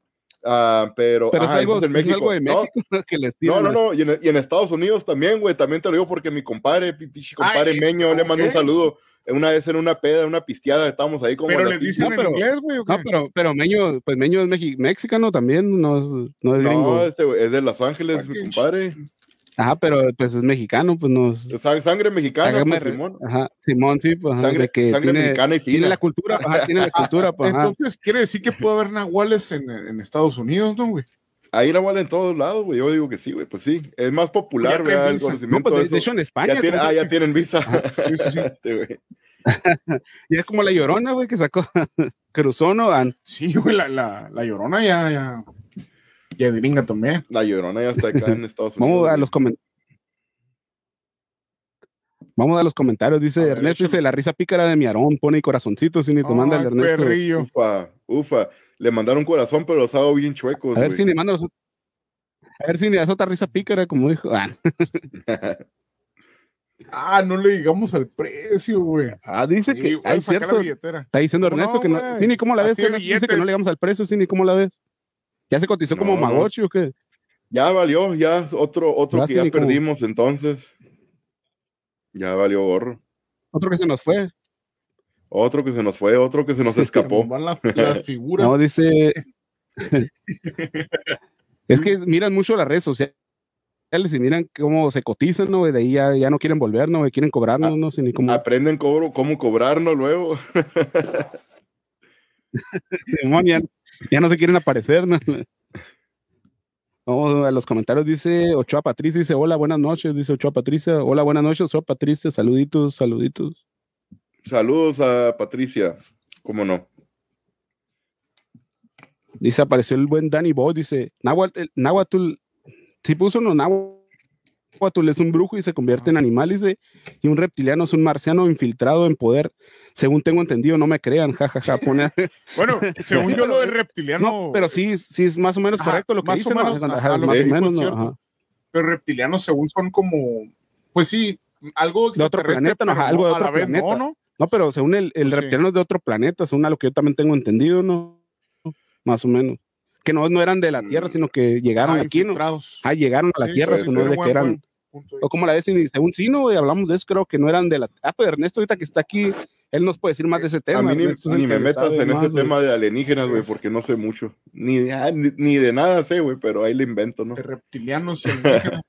Uh, pero, pero ajá, es, algo, es, México, es algo de México ¿no? que les no, no, no, y en, y en Estados Unidos también, güey, también te lo digo porque mi compadre, pichi compadre Ay, Meño, okay. le mandó un saludo. Una vez en una peda, una pisteada, estábamos ahí como. Pero le dicen no, pero, en inglés, güey. No, pero, pero Meño, pues Meño es mexi mexicano también, no es, no es gringo. No, este, es de Los Ángeles, mi compadre. Ajá, pero pues es mexicano, pues no es... Sangre mexicana, pues, Simón. Ajá, Simón, sí, pues. Ajá, sangre que sangre tiene, mexicana y fina. Tiene la cultura, ajá, tiene la cultura, pues. Ajá. Entonces, quiere decir que puede haber nahuales en, en Estados Unidos, ¿no, güey? Ahí nahuales en todos lados, güey. Yo digo que sí, güey. Pues sí, es más popular, ¿verdad? El conocimiento no, pues, de, de hecho, en España. Ya tiene, ah, ya tienen visa. Ajá, sí, sí, sí. Y es como la Llorona, güey, que sacó cruzó, ¿no? Sí, güey, la, la, la Llorona ya, ya, ya de gringa también. La Llorona ya está acá en Estados Unidos. Vamos a los comentarios. Vamos a los comentarios, dice a Ernesto, ver, dice, la risa pícara de mi Aarón, pone corazoncitos y ni te oh, manda el Ernesto. Perrillo. Ufa, ufa, le mandaron corazón, pero los hago bien chuecos, A ver wey. si ni manda los... A ver si ni das otra risa pícara, como dijo. Ah, ah no le digamos al precio, güey. Ah, dice sí, que, hay cierto, está diciendo Ernesto no, que no, sí, ni cómo la ves, que dice que no le digamos al precio, sí, ni cómo la ves. ¿Ya se cotizó no. como Magochi o qué? Ya valió, ya otro, otro ya que ya perdimos, como... entonces. Ya valió gorro. Otro que se nos fue. Otro que se nos fue, otro que se nos escapó. las, las figuras. No, dice... Es que miran mucho las redes sociales y miran cómo se cotizan, ¿no? De ahí ya, ya no quieren volver, ¿no? Quieren cobrarnos, A, no sé ni cómo. Aprenden cobro, cómo cobrarnos luego. ya, ya no se quieren aparecer, ¿no? Vamos a los comentarios, dice Ochoa Patricia, dice, hola, buenas noches, dice Ochoa Patricia, hola, buenas noches, Ochoa Patricia, saluditos, saluditos. Saludos a Patricia, ¿cómo no? Dice, apareció el buen Danny Boy, dice, Nahuatl, Nahuatl, si puso uno, Nahuatl es un brujo y se convierte en animal, dice, y un reptiliano es un marciano infiltrado en poder, según tengo entendido, no me crean, jajaja, pone... Bueno, según yo lo de reptiliano... No, pero sí, sí es más o menos ajá, correcto lo que dice, más, ¿no? ajá, más o menos, no, ajá. Pero reptilianos según son como, pues sí, algo de otro planeta, no, ajá, algo de otro planeta. No, no. no, pero según el, el pues reptiliano sí. es de otro planeta, según a lo que yo también tengo entendido, ¿no? Más o menos. Que no, no eran de la Tierra, sino que llegaron ah, aquí, ¿no? Ah, llegaron a la sí, Tierra, pues, no de que eran... O como la vez, según sí, ¿no? Y hablamos de eso, creo que no eran de la... Ah, pues Ernesto ahorita que está aquí, él nos puede decir más de ese tema. A mí ni, ni me metas en más, ese wey. tema de alienígenas, güey, porque no sé mucho. Ni, ni, ni de nada sé, güey, pero ahí le invento, ¿no? De reptilianos y alienígenas.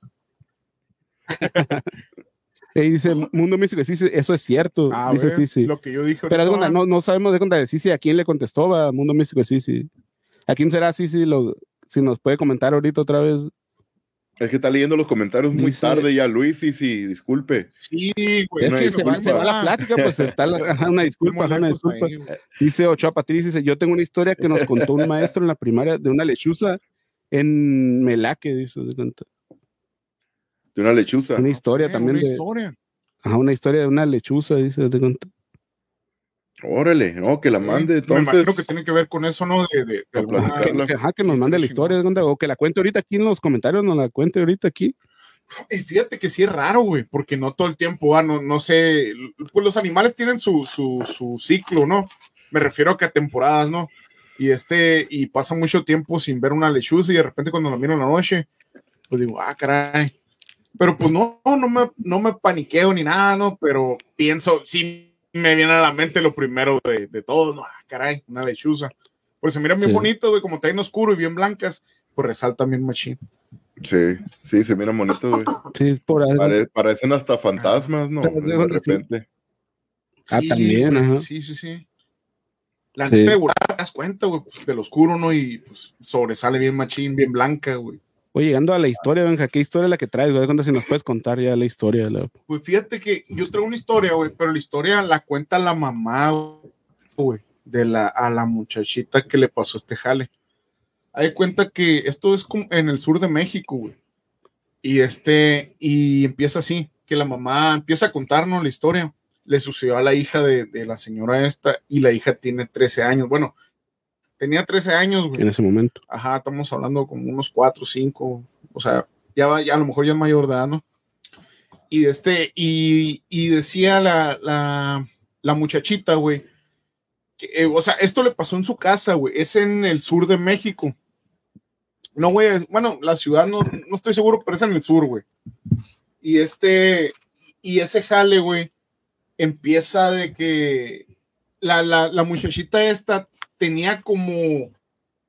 Y dice, Mundo Místico, sí, eso es cierto. Ah, dice, ver, sí, sí. Lo que yo dije. Pero ahorita, no, no sabemos de cuenta, sí, sí, a quién le contestó, va, Mundo Místico, sí, sí. ¿A quién será? Sí, sí, lo, si nos puede comentar ahorita otra vez. Es que está leyendo los comentarios muy dice, tarde ya, Luis, sí, sí, disculpe. Sí, güey. Es que se va, se va la plática, pues está la, una disculpa, una disculpa. Ahí, dice Ochoa Patricia, dice, yo tengo una historia que nos contó un maestro en la primaria de una lechuza en Melaque, dice, de cuenta. De una lechuza. Una historia okay, también. Una de, historia. Ajá, una historia de una lechuza, dice, de cuenta. Órale, no, que la mande, sí, entonces. Me imagino que tiene que ver con eso, ¿no? De, de, de alguna... que, que, ajá, que nos sí, mande la historia, chingón. O que la cuente ahorita aquí en los comentarios, nos la cuente ahorita aquí. Y fíjate que sí es raro, güey, porque no todo el tiempo, ah, no, no sé, pues los animales tienen su, su, su ciclo, ¿no? Me refiero a que a temporadas, ¿no? Y este, y pasa mucho tiempo sin ver una lechuza y de repente cuando la miro en la noche, pues digo, ah, caray. Pero pues no, no me, no me paniqueo ni nada, ¿no? Pero pienso, sí me viene a la mente lo primero de, de todo, ¿no? Ah, caray, una lechuza. Pues se miran bien sí. bonitos, güey, como está en oscuro y bien blancas, pues resaltan bien machín. Sí, sí, se miran bonitos, güey. Sí, es por ahí. Pare, parecen hasta fantasmas, ¿no? De repente. Ah, sí, también, güey, ajá. Sí, sí, sí. La sí. neta de burrada, te das cuenta, güey, pues, del oscuro, ¿no? Y pues sobresale bien machín, bien blanca, güey. Oye, llegando a la historia, Benja, ¿qué historia es la que traes, güey? ¿Cuándo si nos puedes contar ya la historia? La... Pues fíjate que yo traigo una historia, güey, pero la historia la cuenta la mamá, güey, de la, a la muchachita que le pasó este jale. Hay cuenta que esto es como en el sur de México, güey. Y este, y empieza así, que la mamá empieza a contarnos la historia. Le sucedió a la hija de, de la señora esta, y la hija tiene trece años. Bueno, tenía trece años, güey. En ese momento. Ajá, estamos hablando como unos cuatro, cinco, o sea, ya, va, ya a lo mejor ya es mayor de edad, ¿no? Y este, y, y decía la, la, la muchachita, güey, que, eh, o sea, esto le pasó en su casa, güey, es en el sur de México. No, güey, bueno, la ciudad no, no estoy seguro, pero es en el sur, güey. Y este, y ese jale, güey, empieza de que la, la, la muchachita esta tenía como, o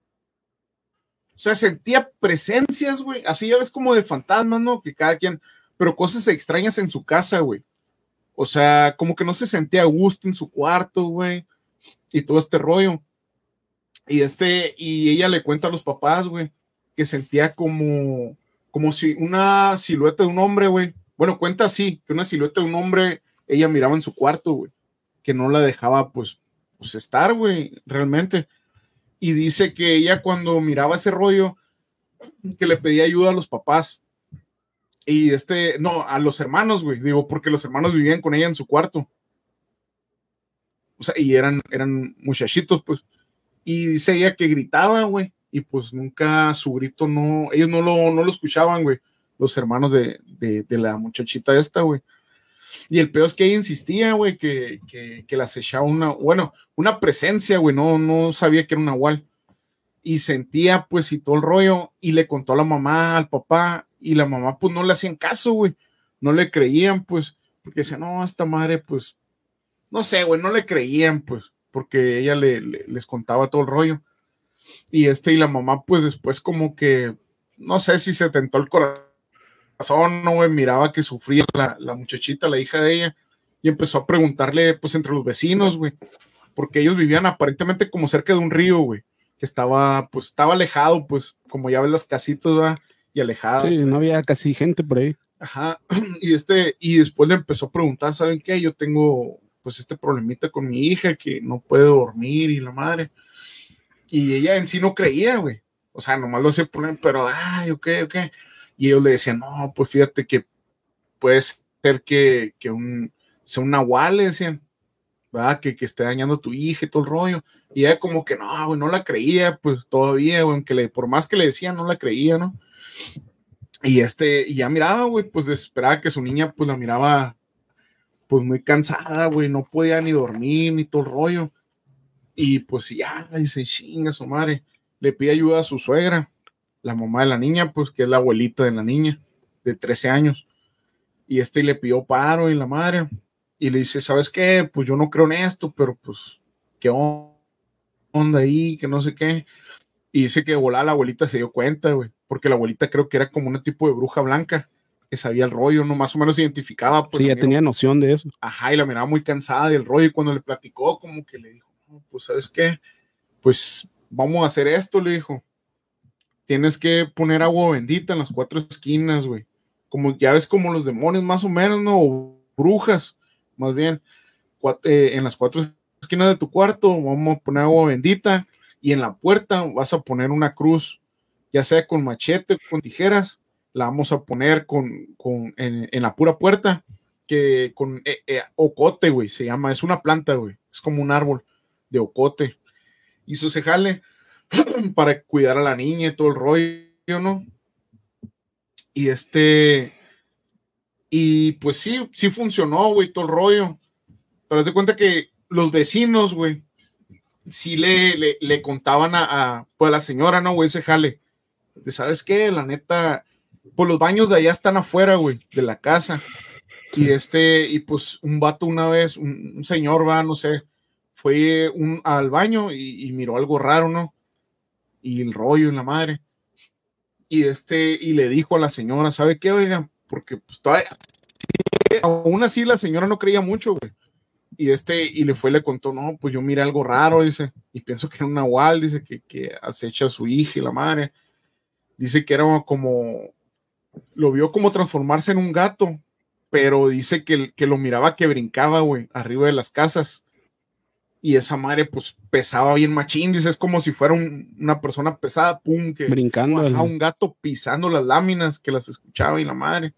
sea, sentía presencias, güey, así ya ves como de fantasmas, ¿no? Que cada quien, pero cosas extrañas en su casa, güey. O sea, como que no se sentía a gusto en su cuarto, güey, y todo este rollo. Y este, y ella le cuenta a los papás, güey, que sentía como, como si una silueta de un hombre, güey, bueno, cuenta así, que una silueta de un hombre, ella miraba en su cuarto, güey, que no la dejaba, pues, pues estar, güey, realmente. Y dice que ella cuando miraba ese rollo, que le pedía ayuda a los papás. Y este, no, a los hermanos, güey, digo, porque los hermanos vivían con ella en su cuarto. O sea, y eran, eran muchachitos, pues. Y dice ella que gritaba, güey, y pues nunca su grito no, ellos no lo, no lo escuchaban, güey, los hermanos de, de, de la muchachita esta, güey. Y el peor es que ella insistía, güey, que, que, que las echaba una, bueno, una presencia, güey, no, no sabía que era un nahual. Y sentía, pues, y todo el rollo, y le contó a la mamá, al papá, y la mamá, pues, no le hacían caso, güey, no le creían, pues, porque decían, no, esta madre, pues, no sé, güey, no le creían, pues, porque ella le, le, les contaba todo el rollo. Y este, y la mamá, pues, después como que, no sé si se tentó el corazón, no, güey, miraba que sufría la, la muchachita, la hija de ella, y empezó a preguntarle, pues, entre los vecinos, güey, porque ellos vivían aparentemente como cerca de un río, güey, que estaba, pues, estaba alejado, pues, como ya ves las casitas, ¿verdad? Y alejadas. Sí, no había casi gente por ahí. Ajá, y este, y después le empezó a preguntar, ¿saben qué? Yo tengo, pues, este problemita con mi hija, que no puede dormir, y la madre, y ella en sí no creía, güey, o sea, nomás lo hacía poner, pero, ay, ok, ok, y ellos le decían, no, pues, fíjate que puede ser que, que un, sea un nahual, le decían, ¿verdad? Que, que esté dañando a tu hija y todo el rollo. Y ella como que no, güey, no la creía, pues todavía, güey, aunque le, por más que le decían, no la creía, ¿no? Y este, y ya miraba, güey, pues desesperaba que su niña, pues la miraba, pues muy cansada, güey, no podía ni dormir, ni todo el rollo. Y pues ya, dice, chinga su madre, le pide ayuda a su suegra, la mamá de la niña, pues que es la abuelita de la niña, de trece años. Y este le pidió paro y la madre, y le dice, ¿sabes qué? Pues yo no creo en esto, pero pues, ¿qué onda ahí? Que no sé qué. Y dice que de volada la abuelita se dio cuenta, güey, porque la abuelita creo que era como un tipo de bruja blanca, que sabía el rollo, ¿no? Más o menos identificaba. Pues, sí, ya miró, tenía noción de eso. Ajá, y la miraba muy cansada del rollo, y cuando le platicó, como que le dijo, no, pues, ¿sabes qué? Pues, vamos a hacer esto, le dijo. Tienes que poner agua bendita en las cuatro esquinas, güey. Como, ya ves, como los demonios, más o menos, ¿no? O brujas, más bien, eh, en las cuatro esquinas de tu cuarto vamos a poner agua bendita, y en la puerta vas a poner una cruz, ya sea con machete o con tijeras, la vamos a poner con, con en, en la pura puerta, que con eh, eh, ocote, güey, se llama, es una planta, güey, es como un árbol de ocote, hizo ese jale para cuidar a la niña y todo el rollo, ¿no? Y este, y pues sí, sí funcionó, güey, todo el rollo. Pero te cuenta que los vecinos, güey, sí le, le, le contaban a, a, pues a la señora, ¿no, güey? Ese jale. De, ¿sabes qué? La neta, pues los baños de allá están afuera, güey, de la casa. Y este, y pues un vato una vez, un, un señor, va, no sé, fue un, al baño y, y miró algo raro, ¿no? Y el rollo en la madre. Y este, y le dijo a la señora, ¿sabe qué, oigan? Porque pues todavía, aún así la señora no creía mucho, güey. Y este, y le fue, le contó, no, pues yo miré algo raro, dice, y pienso que era un nahual, dice, que, que acecha a su hija y la madre. Dice que era como, lo vio como transformarse en un gato, pero dice que, que lo miraba que brincaba, güey, arriba de las casas. Y esa madre, pues, pesaba bien machín, dice, es como si fuera un, una persona pesada, pum, que brincando, ajá, un gato pisando las láminas, que las escuchaba y la madre.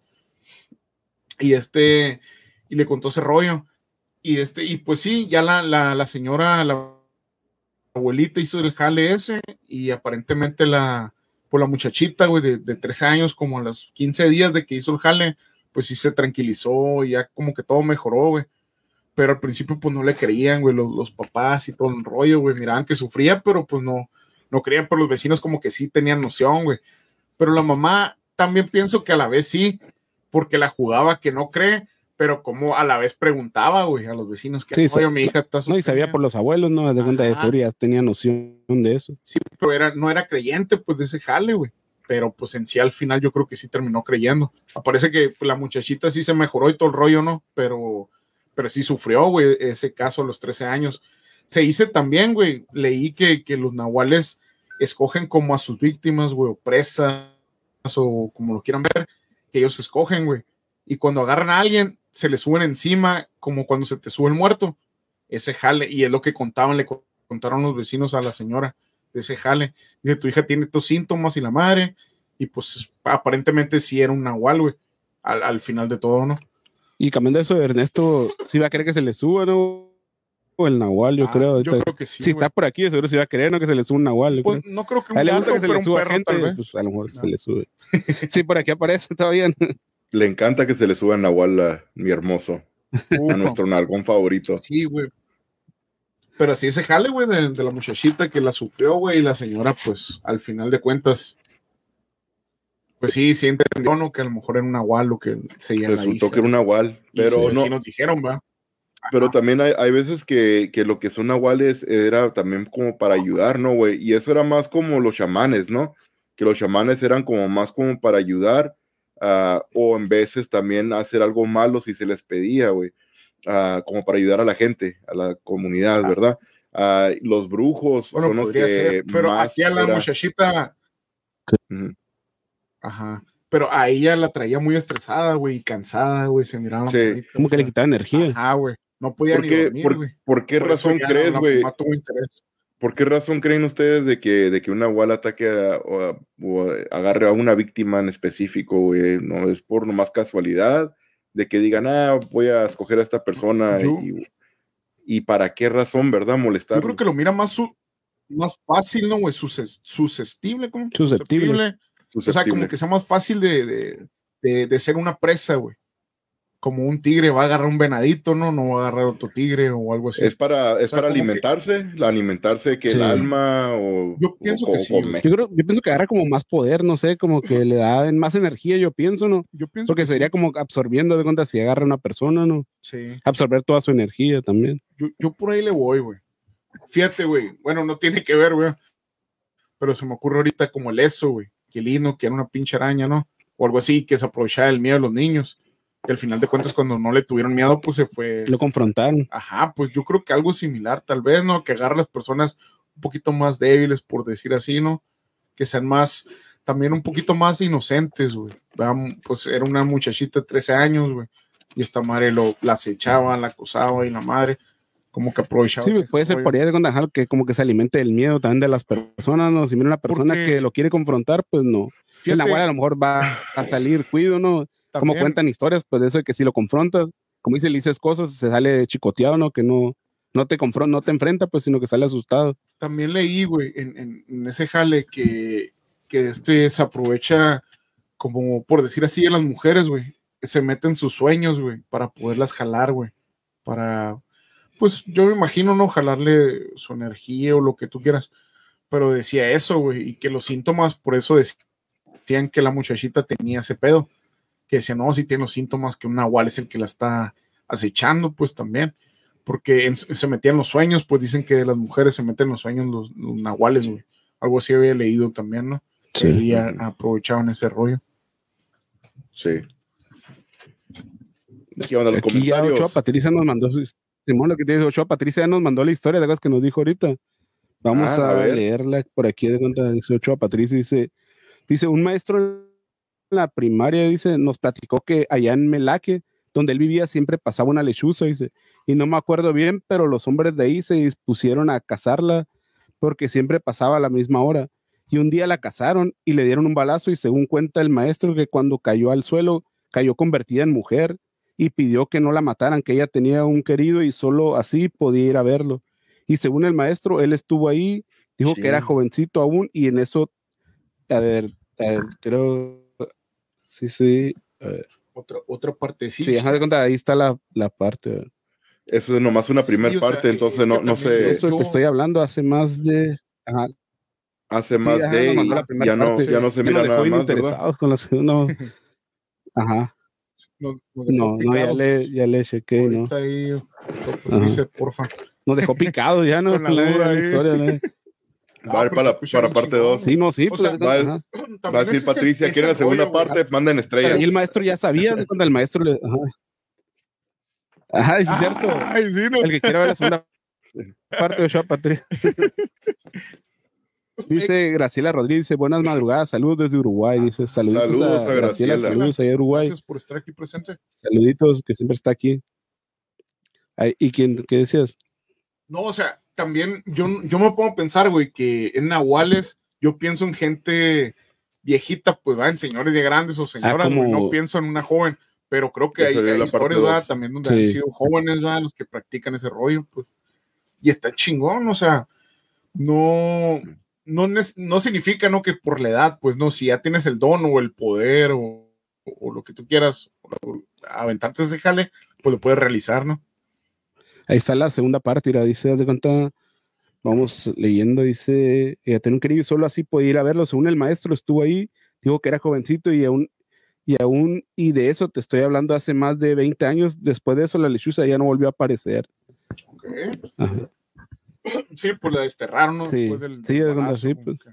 Y este, y le contó ese rollo. Y este, y pues sí, ya la, la, la señora, la abuelita hizo el jale ese, y aparentemente la, pues la muchachita, güey, de, de trece años, como a los quince días de que hizo el jale, pues sí se tranquilizó, y ya como que todo mejoró, güey. Pero al principio, pues no le creían, güey, los, los papás y todo el rollo, güey, miraban que sufría, pero pues no, no creían, pero los vecinos como que sí tenían noción, güey. Pero la mamá también pienso que a la vez sí, porque la jugaba que no cree, pero como a la vez preguntaba, güey, a los vecinos que, sí, oye, mi hija está sufriendo. No, y sabía por los abuelos, ¿no? De cuenta de seguridad, tenía noción de eso. Sí, pero era, no era creyente, pues, de ese jale, güey. Pero, pues, en sí, al final yo creo que sí terminó creyendo. Parece que pues, la muchachita sí se mejoró y todo el rollo, ¿no? Pero, pero sí sufrió, güey, ese caso a los trece años. Se dice también, güey, leí que, que los nahuales escogen como a sus víctimas, güey, o presas, o como lo quieran ver, que ellos escogen, güey. Y cuando agarran a alguien, se le suben encima, como cuando se te sube el muerto, ese jale, y es lo que contaban, le contaron los vecinos a la señora de ese jale. Dice, tu hija tiene estos síntomas y la madre, y pues aparentemente sí era un nahual, güey, al, al final de todo, ¿no? Y cambiando eso, Ernesto, ¿sí va a querer que se le suba, no? O el Nahual, yo ah, creo. Yo creo que sí. Si wey. Está por aquí, seguro se va a querer, ¿no? Que se le suba un Nahual. Pues, creo. No creo que un a él le gusta gato, que se le suba perro, gente, tal vez. Pues a lo mejor no. se le sube. Sí, por aquí aparece, está bien. Le encanta que se le suba a Nahual, a mi hermoso. Uf, a nuestro nalgón favorito. Sí, güey. Pero así ese jale, güey, de, de la muchachita que la sufrió, güey, y la señora, pues, al final de cuentas, pues sí, sí entendió, ¿no? Que a lo mejor era un nahual o que seguía Resultó la hija. que era un nahual, pero sí, no. Sí nos dijeron, ¿va? Pero Ajá. también hay, hay veces que, que lo que son nahuales era también como para ayudar, ¿no, güey? Y eso era más como los chamanes, ¿no? Que los chamanes eran como más como para ayudar, uh, o en veces también hacer algo malo si se les pedía, güey. Uh, como para ayudar a la gente, a la comunidad, ah. ¿verdad? Uh, los brujos bueno, son los que ser, pero más aquí a la era... muchachita uh-huh. Ajá, pero a ella la traía muy estresada, güey, y cansada, güey, se miraba sí. bonita, como o sea, que le quitaba energía. Ajá, güey, no podía ¿Por ni qué, dormir, por, güey. ¿Por qué por razón crees, güey? ¿Por qué razón creen ustedes de que, de que un nahual ataque a, o, a, o agarre a una víctima en específico, güey? ¿No es por nomás casualidad? De que digan, ah, voy a escoger a esta persona yo, y, y para qué razón, ¿verdad? Molestar. Yo creo que lo mira más, su, más fácil, ¿no, güey? Sus, susceptible, ¿cómo? Susceptible. Susceptible. O sea, como que sea más fácil de, de, de, de ser una presa, güey. Como un tigre va a agarrar un venadito, ¿no? No va a agarrar otro tigre o algo así. Es para, es o sea, para alimentarse, que... alimentarse que sí. El alma o... Yo pienso o, que sí. Yo, creo, yo pienso que agarra como más poder, no sé, como que le da más energía, yo pienso, ¿no? Yo pienso Porque que sería sí. como absorbiendo de cuenta si agarra una persona, ¿no? Sí. Absorber toda su energía también. Yo, yo por ahí le voy, güey. Fíjate, güey. Bueno, no tiene que ver, güey. Pero se me ocurre ahorita como el eso, güey. Que el hino, que era una pinche araña, ¿no? O algo así, que se aprovechaba del miedo de los niños. Que al final de cuentas, cuando no le tuvieron miedo, pues se fue. Lo confrontaron. Ajá, pues yo creo que algo similar, tal vez, ¿no? Que agarra a las personas un poquito más débiles, por decir así, ¿no? Que sean más, también un poquito más inocentes, güey. Pues era una muchachita de trece años, güey. Y esta madre lo, la acechaba, la acosaba y la madre como que aprovechaba. Sí, puede ser por ahí de contar que como que se alimente del miedo también de las personas, ¿no? Si viene una persona Porque, que lo quiere confrontar, pues no. Fíjate, el nahual a lo mejor va a salir, cuido, ¿no? También. Como cuentan historias, pues de eso de que si lo confrontas, como dice, le dices cosas, se sale chicoteado, ¿no? Que no, no te confronta, no te enfrenta, pues, sino que sale asustado. También leí, güey, en, en, en ese jale que, que este se aprovecha, como por decir así, de las mujeres, güey. Se meten sus sueños, güey, para poderlas jalar, güey. Para, pues, yo me imagino, ¿no? Jalarle su energía o lo que tú quieras. Pero decía eso, güey, y que los síntomas, por eso decían que la muchachita tenía ese pedo. Que decía, no, si tiene los síntomas, que un nahual es el que la está acechando, pues también, porque en, se metían los sueños, pues dicen que las mujeres se meten en los sueños los, los nahuales, güey. Algo así había leído también, ¿no? Sí. Y uh-huh. aprovechaban ese rollo. Sí. ¿Qué onda los Aquí comentarios? Ya Ochoa Patricia nos mandó su, Simón, lo que te dice Ochoa Patricia ya nos mandó la historia de cosas que nos dijo ahorita. Vamos ah, a, a leerla por aquí de cuenta, dice Ochoa Patricia, dice, dice, un maestro la primaria, dice, nos platicó que allá en Melaque, donde él vivía, siempre pasaba una lechuza, dice, y no me acuerdo bien, pero los hombres de ahí se dispusieron a cazarla porque siempre pasaba a la misma hora, y un día la cazaron y le dieron un balazo, y según cuenta el maestro, que cuando cayó al suelo, cayó convertida en mujer, y pidió que no la mataran, que ella tenía un querido y solo así podía ir a verlo, y según el maestro, él estuvo ahí, dijo sí. que era jovencito aún, y en eso, a ver, a ver creo... Sí, sí. A ver. Otra, otra partecita. Sí, déjame de contar, ahí está la, la parte. Eso es nomás una primera sí, parte, sea, entonces no, no sé. Eso te estoy hablando hace más de. Ajá. Hace más sí, de. Ajá, ya, no, parte, ya no se mira nada más. Interesados con la segunda. Ajá. No, no, no, ya le, ya le chequé, ahorita ¿no? Ahí, pues, dice, porfa. Nos dejó picado ya, ¿no? Con la duda la historia, ¿no? Va a ir para, para parte dos. Sí, no, sí. O sea, va, va, va a decir Patricia, ese, ¿quiere la segunda rollo, parte? Güey. Manden estrellas. Y el maestro ya sabía, de cuando el maestro le... Ajá, Ajá es ah, cierto. Ay, sí, no. El que quiera ver la segunda parte de Ochoa Patricia. Dice Graciela Rodríguez, dice, buenas madrugadas, saludos desde Uruguay. Dice, saluditos saludos a, a Graciela, Graciela. Saludos allá a Uruguay. Gracias por estar aquí presente. Saluditos, que siempre está aquí. Ay, ¿y quién, qué decías? No, o sea, también yo, yo me pongo a pensar, güey, que en nahuales yo pienso en gente viejita, pues va en señores de grandes o señoras, ah, como... no pienso en una joven, pero creo que hay, hay historias, ¿verdad? También donde sí. han sido jóvenes, ¿verdad? Los que practican ese rollo, pues, y está chingón, o sea, no, no, no significa, ¿no? Que por la edad, pues, no, si ya tienes el don o el poder o, o lo que tú quieras, o aventarte ese jale, pues lo puedes realizar, ¿no? Ahí está la segunda parte, mira, dice, haz de cuenta, vamos leyendo, dice, ella tenía un querido, solo así podía ir a verlo, según el maestro estuvo ahí, dijo que era jovencito y aún, y aún, y de eso te estoy hablando hace más de veinte años, después de eso la lechuza ya no volvió a aparecer. Ok. Ajá. Sí, pues la desterraron, ¿no? Sí, después del, sí, del embarazo, sí, pues. Que...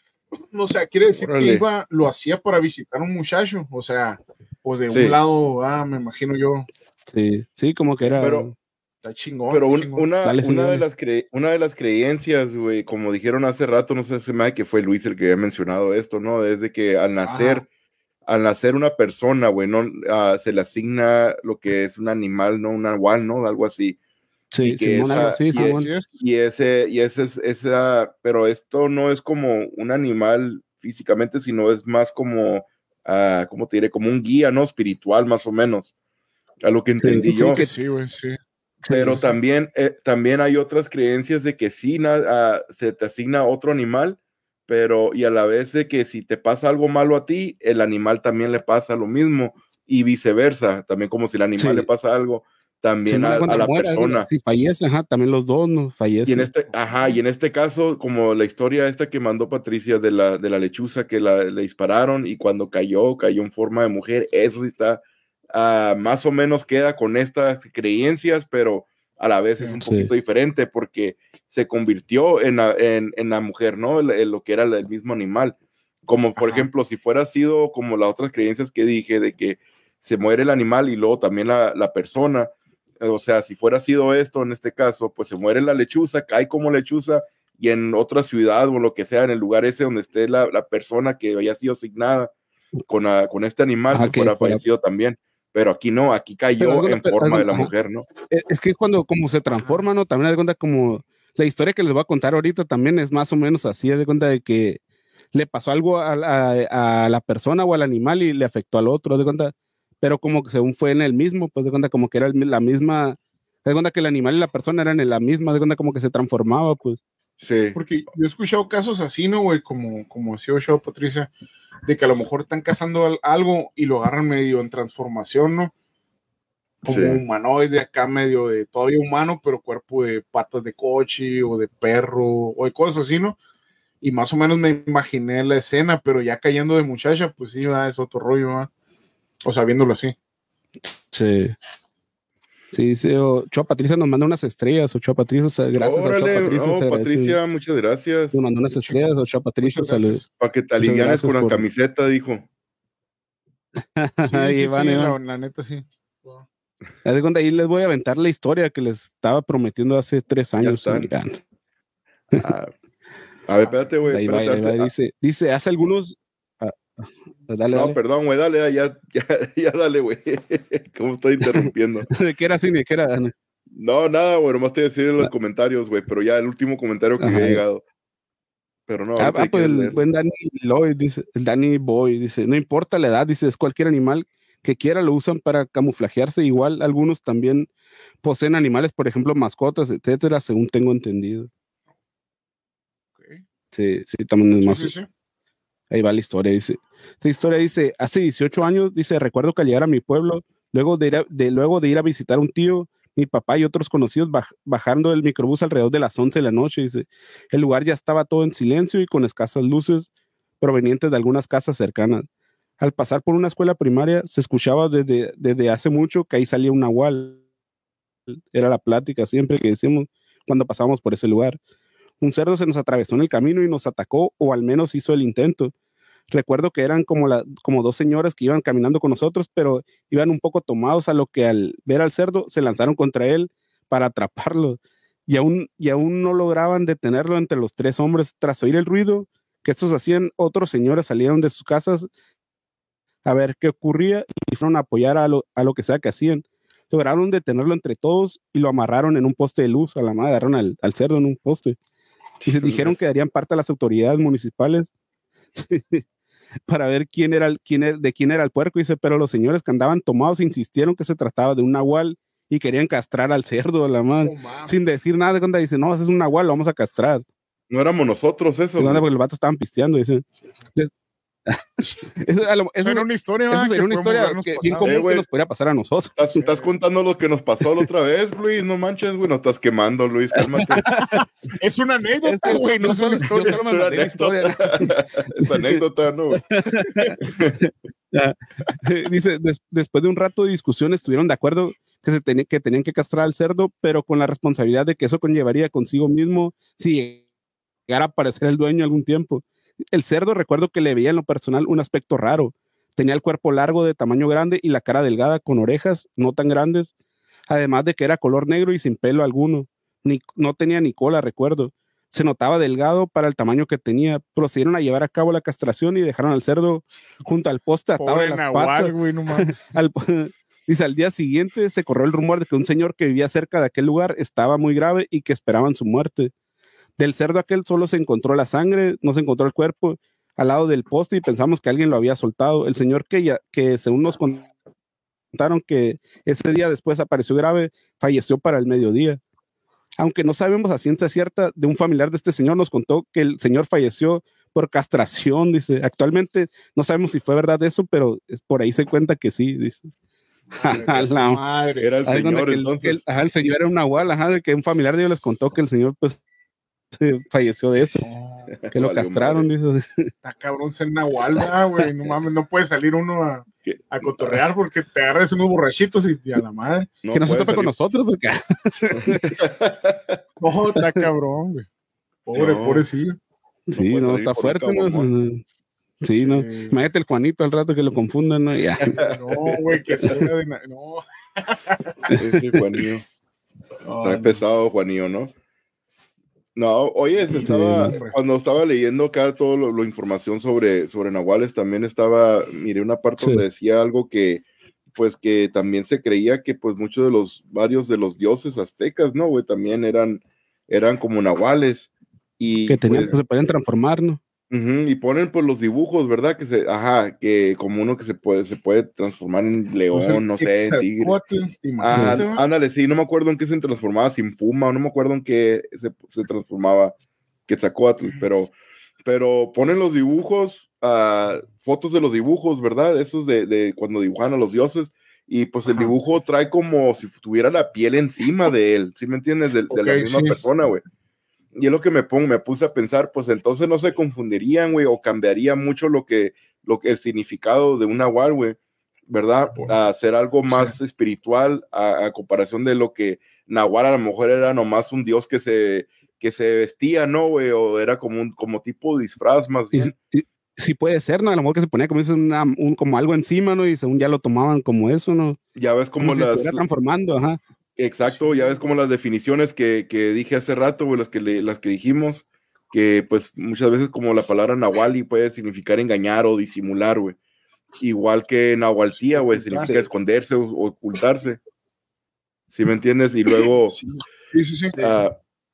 O sea, quiere decir Órale. que iba, lo hacía para visitar a un muchacho, o sea, pues de sí. un lado, ah, me imagino yo. Sí, sí, como que era... Pero, está chingón. Pero un, chingón. Una, Dale, una, de las cre, una de las creencias, güey, como dijeron hace rato, no sé si me que fue Luis el que había mencionado esto, ¿no? Es de que al nacer, Ajá. al nacer una persona, güey, no, uh, se le asigna lo que es un animal, ¿no? Un nahual, ¿no? Algo así. Sí, y que Simón, esa, algo así, y, Simón. es, y ese, y ese es, esa, pero esto no es como un animal físicamente, sino es más como, uh, ¿cómo te diré? Como un guía, ¿no? Espiritual, más o menos. A lo que entendí sí, yo. Sí, que sí, güey, sí. Pero sí. también, eh, también hay otras creencias de que sí uh, se te asigna otro animal, pero y a la vez de que si te pasa algo malo a ti, el animal también le pasa lo mismo y viceversa, también como si el animal sí. le pasa algo, también sí, a, a la muera, persona. Si fallece, ajá, también los dos no fallecen. Y en este, ajá, y en este caso, como la historia esta que mandó Patricia de la, de la lechuza que la, le dispararon y cuando cayó, cayó en forma de mujer, eso sí está... Uh, más o menos queda con estas creencias, pero a la vez es un sí. poquito diferente porque se convirtió en la, en, en la mujer, ¿no? En, en lo que era el mismo animal. Como por Ajá. ejemplo, si fuera sido como las otras creencias que dije de que se muere el animal y luego también la, la persona, o sea, si fuera sido esto en este caso, pues se muere la lechuza, cae como lechuza y en otra ciudad o lo que sea, en el lugar ese donde esté la, la persona que haya sido asignada con, a, con este animal, Ajá, se fuera fuera... fallecido también. Pero aquí no, aquí cayó en pero, forma pero, de la ajá. mujer, ¿no? Es que es cuando como se transforma, ¿no? También de cuenta como la historia que les voy a contar ahorita también es más o menos así, de cuenta de que le pasó algo a, a, a la persona o al animal y le afectó al otro, de cuenta, pero como que según fue en el mismo, pues de cuenta como que era la misma, de cuenta que el animal y la persona eran en la misma, de cuenta como que se transformaba, pues. Sí. Porque yo he escuchado casos así, ¿no, güey? Como, como decía yo, Patricia, de que a lo mejor están cazando algo y lo agarran medio en transformación, ¿no? Como sí. humanoide acá, medio de todavía humano, pero cuerpo de patas de coche o de perro o de cosas así, ¿no? Y más o menos me imaginé la escena, pero ya cayendo de muchacha, pues sí, va, es otro rollo, ¿va? O sea, viéndolo así. Sí. Sí, sí, Ochoa Patricia nos manda unas estrellas, Ochoa Patricia, gracias Órale, a Ochoa Patricia. No, Patricia, muchas gracias. Nos mandó unas estrellas, Ochoa Patricia, saludos. Para que te alivianes con la por... camiseta, dijo. Sí, sí, Iván, sí, Iván. La, la neta, sí. Wow. Ahí les voy a aventar la historia que les estaba prometiendo hace tres años. Ya están. Ah, a ver, espérate, güey. Ahí va, ahí va, dice, dice, hace algunos... Ah, dale, no, dale. perdón, güey, dale, ya, ya, ya dale, güey. ¿Cómo estoy interrumpiendo? ¿De qué era cine? ¿Qué era? No, nada, güey, nomás te decir en los ah. comentarios, güey, pero ya el último comentario que Ajá. había llegado. Pero no, ah, ah pues el leer. buen Danny Lloyd dice, el Danny Boy dice, no importa la edad, dice, es cualquier animal que quiera lo usan para camuflajearse, igual algunos también poseen animales, por ejemplo, mascotas, etcétera, según tengo entendido. Okay. Sí, sí, también es sí, más. Sí, sí. Ahí va la historia, dice. Esta historia dice, hace dieciocho años, dice, recuerdo que al llegar a mi pueblo, luego de ir a, de, luego de ir a visitar a un tío, mi papá y otros conocidos baj, bajando del microbús alrededor de las once de la noche, dice, el lugar ya estaba todo en silencio y con escasas luces provenientes de algunas casas cercanas. Al pasar por una escuela primaria, se escuchaba desde, desde hace mucho que ahí salía un nahual. Era la plática siempre que decíamos cuando pasábamos por ese lugar. Un cerdo se nos atravesó en el camino y nos atacó, o al menos hizo el intento. Recuerdo que eran como, la, como dos señoras que iban caminando con nosotros, pero iban un poco tomados, a lo que al ver al cerdo se lanzaron contra él para atraparlo. Y aún, y aún no lograban detenerlo entre los tres hombres. Tras oír el ruido que estos hacían, otros señores salieron de sus casas a ver qué ocurría y fueron a apoyar a lo, a lo que sea que hacían. Lograron detenerlo entre todos y lo amarraron en un poste de luz. A la madre, agarraron al, al cerdo en un poste. Y se dijeron que darían parte a las autoridades municipales para ver quién era, el, quién era, de quién era el puerco, dice, pero los señores que andaban tomados insistieron que se trataba de un nahual y querían castrar al cerdo, a la madre, oh, sin decir nada de cuenta, dice, no, ese es un nahual, lo vamos a castrar. No éramos nosotros eso. Porque el vato estaban pisteando, dice. Entonces, eso, eso, eso era una historia, eso sería una historia que, bien común eh, que nos podría pasar a nosotros. Estás, estás contando lo que nos pasó la otra vez, Luis, no manches, güey, nos estás quemando, Luis, cálmate. Es una anécdota, güey, no es una historia. Es una anécdota, es anécdota, ¿no? Dice, des, después de un rato de discusión estuvieron de acuerdo que, se ten, que tenían que castrar al cerdo, pero con la responsabilidad de que eso conllevaría consigo mismo si llegara a aparecer el dueño algún tiempo. El cerdo, recuerdo que le veía en lo personal un aspecto raro. Tenía el cuerpo largo de tamaño grande y la cara delgada con orejas no tan grandes, además de que era color negro y sin pelo alguno. Ni, no tenía ni cola, recuerdo. Se notaba delgado para el tamaño que tenía. Procedieron a llevar a cabo la castración y dejaron al cerdo junto al poste atado de las Nahual, patas. Güey, no al, dice, al día siguiente se corrió el rumor de que un señor que vivía cerca de aquel lugar estaba muy grave y que esperaban su muerte. Del cerdo aquel solo se encontró la sangre, no se encontró el cuerpo al lado del poste y pensamos que alguien lo había soltado. El señor que, ya, que según nos contaron que ese día después apareció grave, falleció para el mediodía. Aunque no sabemos a ciencia cierta, de un familiar de este señor nos contó que el señor falleció por castración, dice. Actualmente no sabemos si fue verdad eso, pero por ahí se cuenta que sí, dice. A la madre. Era el señor, el, entonces. El, ajá, el señor era un nahual, ajá, de que un familiar de ellos les contó que el señor, pues, falleció de eso, oh, que lo castraron, dice. Está cabrón ser nahual, güey, no mames, no puede salir uno a, a cotorrear porque te agarras unos borrachitos y, y a la madre. No que no se tope con nosotros, porque... No, está cabrón, güey. Pobre, no. pobrecillo. Sí, no, no está fuerte, ¿no? Sí, sí, no. Imagínate el Juanito al rato que lo confundan, ¿no? Ya. No, güey, que salga de... Na... No. Ese Juanillo. Oh, está no. pesado, Juanillo, ¿no? No, oye, estaba, sí. cuando estaba leyendo acá toda la información sobre, sobre nahuales, también estaba, miré una parte sí. donde decía algo que, pues, que también se creía que, pues, muchos de los, varios de los dioses aztecas, ¿no, güey? También eran, eran como nahuales. Y, que tenían, pues, que se podían transformar, ¿no? Uh-huh, y ponen, pues, los dibujos, ¿verdad? Que se, ajá, que como uno que se puede, se puede transformar en león, o sea, no sé, en tigre. Ah, ándale, sí, no me acuerdo en qué se transformaba, sin puma, no me acuerdo en qué se, se transformaba Quetzalcóatl, pero, pero ponen los dibujos, uh, fotos de los dibujos, ¿verdad? Esos de, de cuando dibujan a los dioses, y pues el dibujo trae como si tuviera la piel encima de él, ¿sí me entiendes? De, okay, de la misma sí. persona, güey. Y es lo que me pongo, me puse a pensar, pues entonces no se confundirían, güey, o cambiaría mucho lo que, lo que el significado de un nahual, güey, ¿verdad? A hacer algo más sí. espiritual a, a comparación de lo que nahual a lo mejor era nomás un dios que se, que se vestía, ¿no, güey? O era como un como tipo disfraz más bien. Y, y, sí puede ser, ¿no? A lo mejor que se ponía como, una, un, como algo encima, ¿no? Y según ya lo tomaban como eso, ¿no? Ya ves como, como las... Si se estuviera transformando, ajá. Exacto, ya ves como las definiciones que, que dije hace rato, güey, las que, le, las que dijimos, que pues muchas veces como la palabra nahuali puede significar engañar o disimular, güey. Igual que nahualtía, güey, significa sí. esconderse o, o ocultarse. ¿Sí me entiendes? Y luego... Sí, sí, sí. sí. Uh,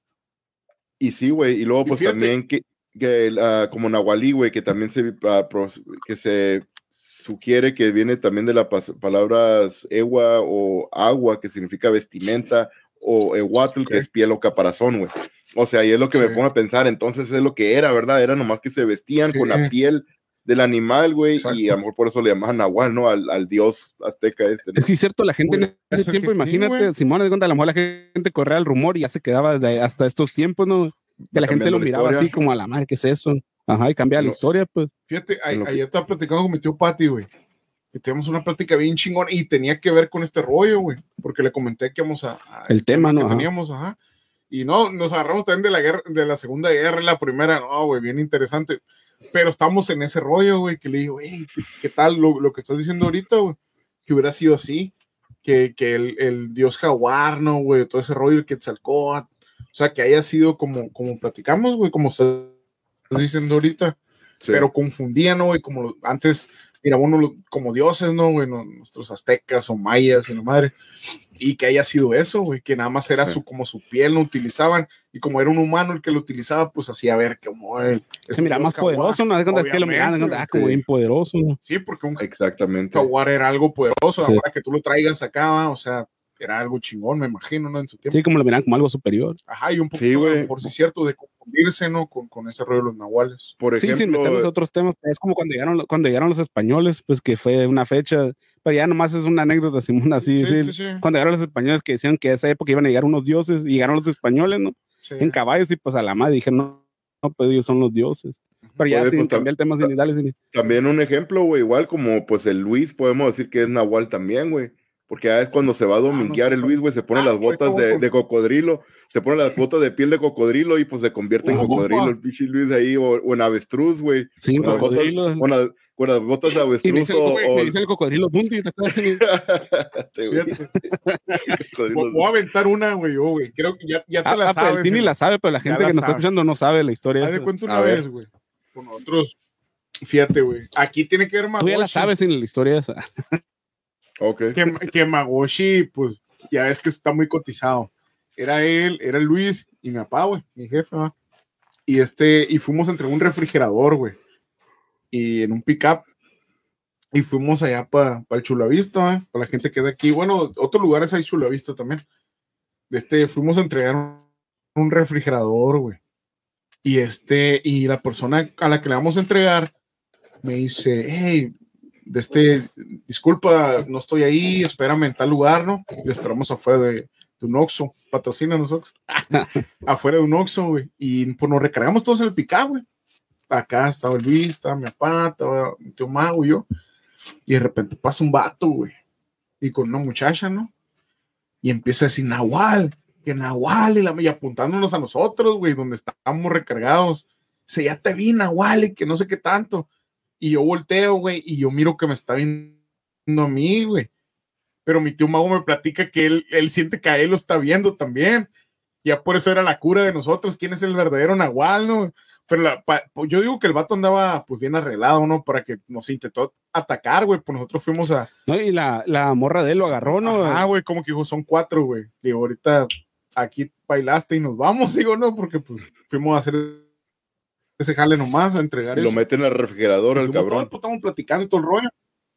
y sí, güey, y luego pues y también que, que uh, como nahualí, güey, que también se... Uh, que se sugiere que viene también de las palabras egua o agua, que significa vestimenta, o ehuatl, okay. que es piel o caparazón, güey. O sea, y es lo que sí. me pongo a pensar, entonces es lo que era, ¿verdad? Era nomás que se vestían sí. con la piel del animal, güey, y a lo mejor por eso le llamaban nahual, ¿no? Al, al dios azteca este, ¿no? Es que es cierto, la gente güey, en ese tiempo, imagínate, sí, Simón, de cuenta, a lo mejor la gente corría el rumor y ya se quedaba de, hasta estos tiempos, ¿no? Que la gente lo miraba así como a la madre, ¿qué es eso? Ajá, y cambiaba no. la historia, pues. Fíjate, a, ayer estaba platicando con mi tío Pati, güey. Y teníamos una plática bien chingón y tenía que ver con este rollo, güey. Porque le comenté que íbamos a... a el, el tema, tema, ¿no? Que ajá. teníamos, ajá. Y no, nos agarramos también de la guerra, de la Segunda Guerra y la Primera. No, güey, bien interesante. Pero estamos en ese rollo, güey, que le digo, güey, ¿qué, ¿qué tal lo, lo que estás diciendo ahorita, güey? Que hubiera sido así. Que, que el, el dios jaguar, ¿no, güey? Todo ese rollo, el Quetzalcóatl. O sea, que haya sido como, como platicamos, güey, como estás diciendo ahorita. sí. pero confundían, ¿no? Y como antes miraba uno como dioses, ¿no? Bueno, nuestros aztecas o mayas y la madre, y que haya sido eso, güey, que nada más era sí. su, como su piel, lo utilizaban, y como era un humano el que lo utilizaba, pues hacía ver como él. Se mira más poderoso, ¿no? Es que lo miraban, ah, como bien poderoso, ¿no? Sí, porque un Exactamente. jaguar era algo poderoso, sí. ahora que tú lo traigas acá, o sea, era algo chingón, me imagino, ¿no? En su tiempo. Sí, como lo miran como algo superior. Ajá, y un poquito, sí, a lo mejor sí es cierto, de confundirse, ¿no? Con, con ese rollo de los nahuales. Por ejemplo, sí, sin meternos otros temas, es como cuando llegaron, cuando llegaron los españoles, pues que fue una fecha, pero ya nomás es una anécdota, Simón, así, sí, sí, sí. Cuando llegaron los españoles que decían que a esa época iban a llegar unos dioses, y llegaron los españoles, ¿no? Sí. En caballos, y pues a la madre dijeron, no, no, pues ellos son los dioses. Pero ya, pues, sin pues, cambiar el tema, sin darle, sin... También un ejemplo, güey, igual como, pues, el Luis, podemos decir que es nahual también, güey. Porque ya es cuando se va a dominguear ah, no, el Luis, güey, se pone ah, las botas de, de cocodrilo, se pone las botas de piel de cocodrilo y pues se convierte en cocodrilo el pinche Luis ahí, o, o en avestruz, güey. Sí, con, cocodrilo. Las botas, con, las, con las botas de avestruz. Y me dice el, o, me dice el cocodrilo Bundy, ¿te acuerdas? Voy a aventar una, güey, yo, güey. Creo que ya, ya te ah, la ah, sabes. El Tini la sabe, pero la gente que nos está escuchando no sabe la historia. Haz de cuenta una vez, güey. Con nosotros, fíjate, güey. Aquí tiene que ver más. Tú ya la sabes en la historia esa. Okay. Que, que Magoshi, pues, ya ves que está muy cotizado. Era él, era Luis y mi papá, güey, mi jefe, ¿no? Y este, y fuimos entre un refrigerador, güey, y en un pick-up, y fuimos allá para pa el Chulavista, ¿eh? Para la gente que es de aquí. Bueno, otros lugares hay Chulavista también. Este, fuimos a entregar un refrigerador, güey. Y este, y la persona a la que le vamos a entregar me dice, hey, de este, disculpa, no estoy ahí, espérame en tal lugar, ¿no? Y esperamos afuera de, de un Oxxo, patrocínanos Oxxo, afuera de un Oxxo, güey, y pues nos recargamos todos en el pick-up, güey. Acá estaba el Luis, estaba mi papá, estaba mi tío Mago y yo, y de repente pasa un vato, güey, y con una muchacha, ¿no? Y empieza a decir, Nahual, que Nahual, y, la, y apuntándonos a nosotros, güey, donde estábamos recargados, se ya te vi, Nahual, y que no sé qué tanto. Y yo volteo, güey, y yo miro que me está viendo a mí, güey. Pero mi tío Mago me platica que él, él siente que a él lo está viendo también. Ya por eso era la cura de nosotros. ¿Quién es el verdadero Nahual, no? Pero la, pa, yo digo que el vato andaba, pues, bien arreglado, ¿no? Para que nos intentó atacar, güey. Pues nosotros fuimos a... No, y la, la morra de él lo agarró, ¿no? Ah, güey, como que dijo, son cuatro, güey. Digo, ahorita aquí bailaste y nos vamos. Digo, no, porque, pues, fuimos a hacer... ese jale nomás a entregar y eso. Lo meten al refrigerador al cabrón. Todo, estamos platicando y todo el rollo.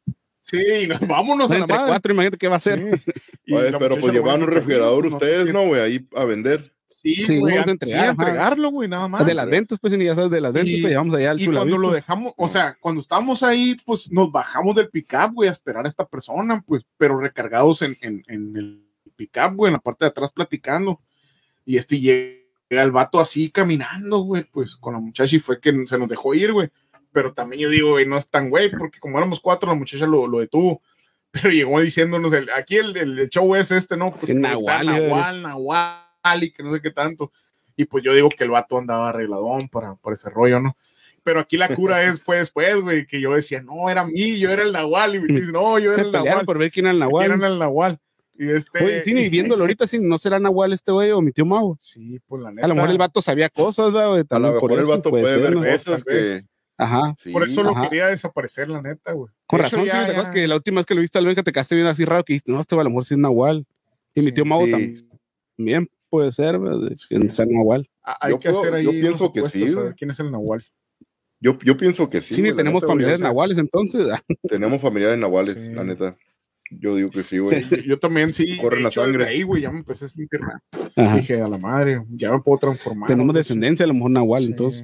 Sí, no, vámonos no, a la entre madre. Cuatro, imagínate qué va a hacer. Sí. Oye, pero pues llevaban un refrigerador no, ustedes, ¿no, güey? Ahí a vender. Sí, sí, güey, a, entregar, sí, a entregarlo, güey, nada más. De las ventas, pues, ya sabes, de las ventas, y, pues, llevamos allá al Chulavista. Y cuando lo dejamos, o sea, cuando estábamos ahí, pues, nos bajamos del pick-up, güey, a esperar a esta persona, pues, pero recargados en, en, en el pick-up, güey, en la parte de atrás platicando. Y este llega el vato así caminando, güey, pues con la muchacha y fue que se nos dejó ir, güey. Pero también yo digo, güey, no es tan güey, porque como éramos cuatro, la muchacha lo, lo detuvo. Pero llegó diciéndonos, el, aquí el, el show es este, ¿no? Pues Nahual, Nahual, Nahual, y que no sé qué tanto. Y pues yo digo que el vato andaba arregladón para, para ese rollo, ¿no? Pero aquí la cura es, fue después, güey, que yo decía, no, era mí, yo era el Nahual. Y me dice, no, yo era el Nahual. por ver quién era el Nahual. ¿Quién era el Nahual? Y este... Oye, sí, y viéndolo ahorita, sí, ¿no será Nahual este güey o mi tío Mago? Sí, pues la neta. A lo mejor el vato sabía cosas, güey. A lo mejor el vato puede, puede ver ¿no? cosas que... Ajá. Sí, por eso ajá. lo quería desaparecer, la neta, güey. Con razón, sí, ¿te acuerdas que la última vez que lo viste al Benja te quedaste bien así raro que dijiste, no, este a lo mejor sí es Nahual. Y sí, mi tío Mago sí. también puede ser, ¿verdad? Sí. Ser Nahual. Ah, hay yo que puedo, hacer ahí yo pienso que sí. A ver quién es el Nahual. Yo, yo pienso que sí. Sí, ni tenemos familiares nahuales entonces. Tenemos familiares nahuales, sí. La neta. Yo digo que sí, güey. Yo, yo también sí. Corre la sangre. Ahí, güey, ya me empecé a sentir mal. Dije, a la madre, ya me puedo transformar. Tenemos descendencia, a lo mejor nahual, sí. Entonces.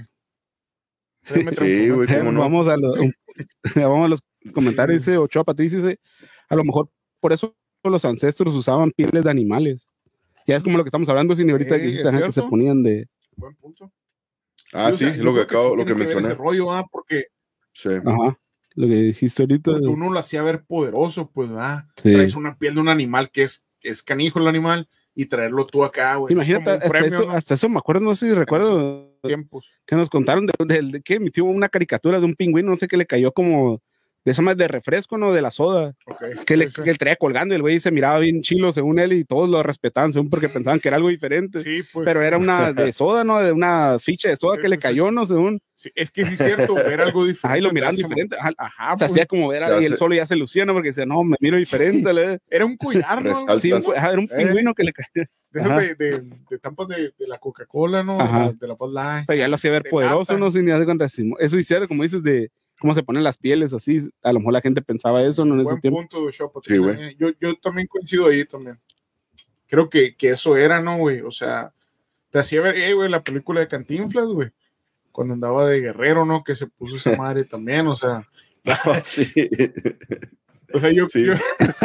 Sí, güey, cómo no. Vamos a, lo, vamos a los comentarios, sí. Dice Ochoa Patricia, dice, a lo mejor por eso los ancestros usaban pieles de animales. Ya es como lo que estamos hablando, sin ahorita sí, que, que se ponían de... Buen punto. Ah, sí, sí, es lo que acabo, lo que mencioné. Ese rollo, ah, porque... Sí. Ajá, lo que dijiste ahorita. Porque uno lo hacía ver poderoso, pues, ah, sí. Traes una piel de un animal que es, es canijo el animal, y traerlo tú acá, güey. Imagínate, hasta, premio, eso, ¿no? hasta eso me acuerdo, no sé si recuerdo tiempos. Que nos contaron de, de, de, de que emitió una caricatura de un pingüino, no sé qué le cayó como de esa más de refresco, ¿no? De la soda. Okay, que, sí, le, sí. que él traía colgando y el güey se miraba bien chilo según él y todos lo respetaban según porque pensaban que era algo diferente. Sí, pues. Pero era una de soda, ¿no? De una ficha de soda sí, que le cayó, sí. ¿no? Según. Sí, es que sí es cierto, era algo diferente. Ahí lo miraban diferente. Ajá, Ajá, se pues. hacía como era y él solo ya se lucía, ¿no? Porque decía, no, me miro diferente. ¿le? Era un collar, ¿no? Sí, un, era un pingüino eh. que le cayó. De, de, de tampas de, de la Coca-Cola, ¿no? Ajá. De la Bud Light. Pero ya lo hacía ver poderoso, lata. ¿no? Sin ni hace cuenta. Eso hiciera, como dices, de cómo se ponen las pieles así. A lo mejor la gente pensaba eso, ¿no? En Buen ese tiempo. punto, Shop, sí, güey. Yo, yo también coincido ahí también. Creo que, que eso era, ¿no, güey? O sea, te hacía ver, hey, güey, la película de Cantinflas, güey. Cuando andaba de guerrero, ¿no? Que se puso esa madre también, o sea. No, sí. O sea, yo, sí. yo,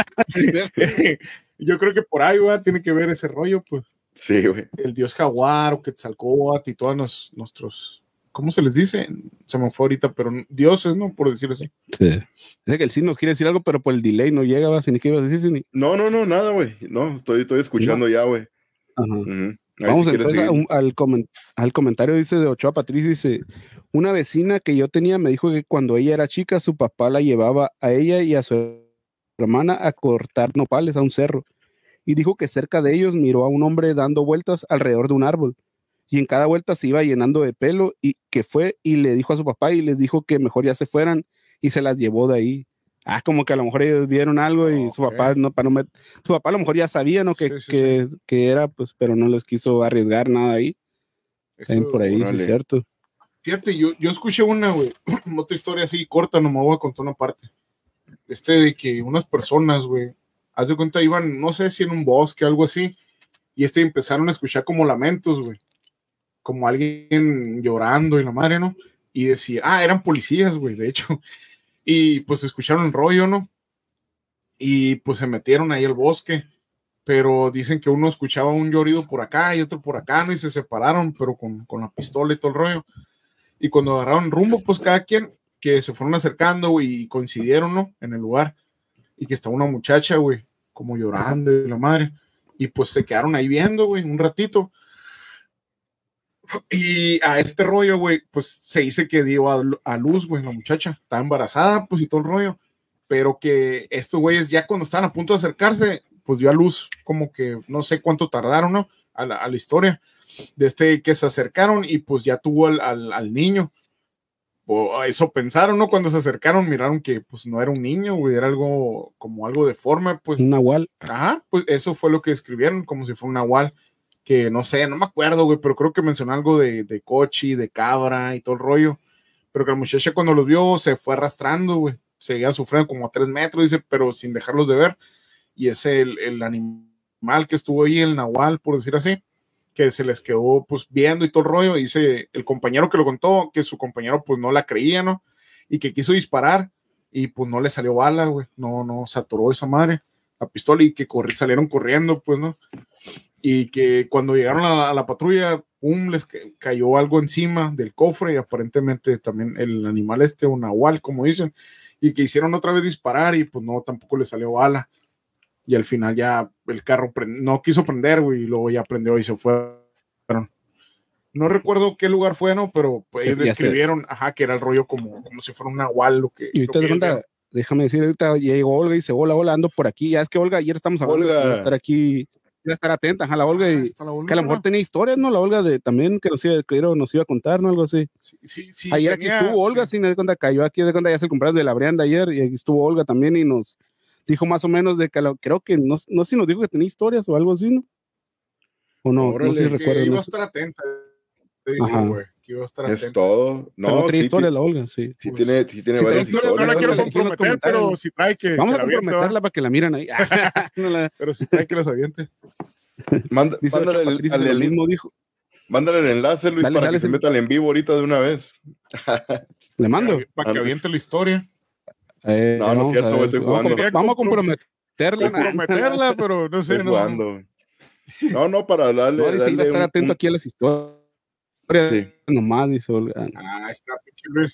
yo creo que por ahí, güey, tiene que ver ese rollo, pues. Sí, güey. El dios jaguar o Quetzalcóatl y todos nos, nuestros, ¿cómo se les dice? Se me fue ahorita, pero dioses, ¿no? Por decirlo así. Sí. Es que el sí nos quiere decir algo, pero por el delay no llega, ¿va? ¿Ni qué ibas a decir, Cini? No, no, no, nada, güey. No, estoy, estoy escuchando no. ya, güey. Ajá. Uh-huh. Vamos si entonces a un, al, coment, al comentario, dice de Ochoa Patricia, dice, una vecina que yo tenía me dijo que cuando ella era chica, su papá la llevaba a ella y a su hermana a cortar nopales a un cerro. Y dijo que cerca de ellos miró a un hombre dando vueltas alrededor de un árbol. Y en cada vuelta se iba llenando de pelo y que fue y le dijo a su papá y les dijo que mejor ya se fueran y se las llevó de ahí. Ah, como que a lo mejor ellos vieron algo y okay. su papá no, para no met... su papá a lo mejor ya sabía, ¿no? Que, sí, sí, que, sí. que era, pues, pero no les quiso arriesgar nada ahí. Eso, por ahí, sí, es cierto. Fíjate, yo, yo escuché una, güey, otra historia así corta, no me voy a contar una parte. Este de que unas personas, güey, haz de cuenta, iban, no sé si en un bosque, algo así, y este empezaron a escuchar como lamentos, güey, como alguien llorando y la madre, ¿no? Y decía, ah, eran policías, güey, de hecho, y pues escucharon el rollo, ¿no? Y pues se metieron ahí al bosque, pero dicen que uno escuchaba un llorido por acá y otro por acá, ¿no? Y se separaron, pero con, con la pistola y todo el rollo. Y cuando agarraron rumbo, pues cada quien, que se fueron acercando, güey, y coincidieron, ¿no? En el lugar. Y que estaba una muchacha, güey, como llorando de la madre. Y pues se quedaron ahí viendo, güey, un ratito. Y a este rollo, güey, pues se dice que dio a, a luz, güey, la muchacha. Estaba embarazada, pues, y todo el rollo. Pero que estos güeyes ya cuando estaban a punto de acercarse, pues dio a luz como que no sé cuánto tardaron, ¿no? A la, a la historia. De este que se acercaron y pues ya tuvo al, al, al niño. O eso pensaron, ¿no? Cuando se acercaron miraron que pues no era un niño, güey, era algo como algo deforme, pues. Un nahual. Ajá, pues eso fue lo que escribieron, como si fuera un nahual, que no sé, no me acuerdo, güey, pero creo que mencionó algo de, de cochi, de cabra y todo el rollo, pero que la muchacha cuando los vio se fue arrastrando, güey, seguía sufriendo como a tres metros, dice, pero sin dejarlos de ver, y ese el, el animal que estuvo ahí, el nahual, por decir así, que se les quedó pues viendo y todo el rollo, y dice el compañero que lo contó, que su compañero pues no la creía, ¿no? Y que quiso disparar, y pues no le salió bala, güey, no, no, se atoró esa madre, la pistola, y que corri- salieron corriendo, pues, ¿no? Y que cuando llegaron a la, a la patrulla, pum, les cayó algo encima del cofre, y aparentemente también el animal este, un nahual, como dicen, y que hicieron otra vez disparar, y pues no, tampoco le salió bala. Y al final ya el carro prend- no quiso prender, güey, y luego ya prendió y se fueron. No recuerdo qué lugar fue, ¿no? Pero pues, sí, ellos describieron, ajá, que era el rollo como, como si fuera un nahual. Lo que, y ahorita, lo que cuenta, déjame decir, ahorita llegó Olga y dice, hola, hola, ando por aquí. Ya es que Olga, ayer estamos hablando de estar aquí, de estar atenta, ajá, la Olga, ah, y, la Olga que a lo mejor ¿no? tenía historias, ¿no? La Olga de, también que nos iba, que nos iba a contar, ¿no? Algo así. Sí, sí, sí. Ayer tenía, aquí estuvo Olga, sí, sí de cuenta, cayó aquí, de cuenta, ya se compraron de la Brianda ayer, y aquí estuvo Olga también, y nos dijo más o menos de que, la, creo que, no, no sé si nos dijo que tenía historias o algo así, ¿no? O no, Órale, no sé si recuerdo. Iba no a estar atenta, te digo, güey. Que iba a estar es todo. No, pero no tiene sí, historia la Olga, sí. Sí, pues, tiene, sí tiene si varias historias. No la quiero comprometer, pero si trae que. Vamos que a comprometerla aviente, para que la miren ahí. no la... Pero si trae que las aviente. Manda, mándale el, al, el mismo dijo. Mándale el enlace, Luis, dale, para dale, que se metan en vivo ahorita de una vez. Le mando. Para que aviente la historia. Eh, no, no es cierto, güey, estoy jugando. Vamos a comprometerla. Comprometerla, pero no sé. Estoy jugando. No, no, para darle. No, dice, iba a estar atento un... aquí a las historias. Sí. Nomás, dice Olga. Ah, está Luis.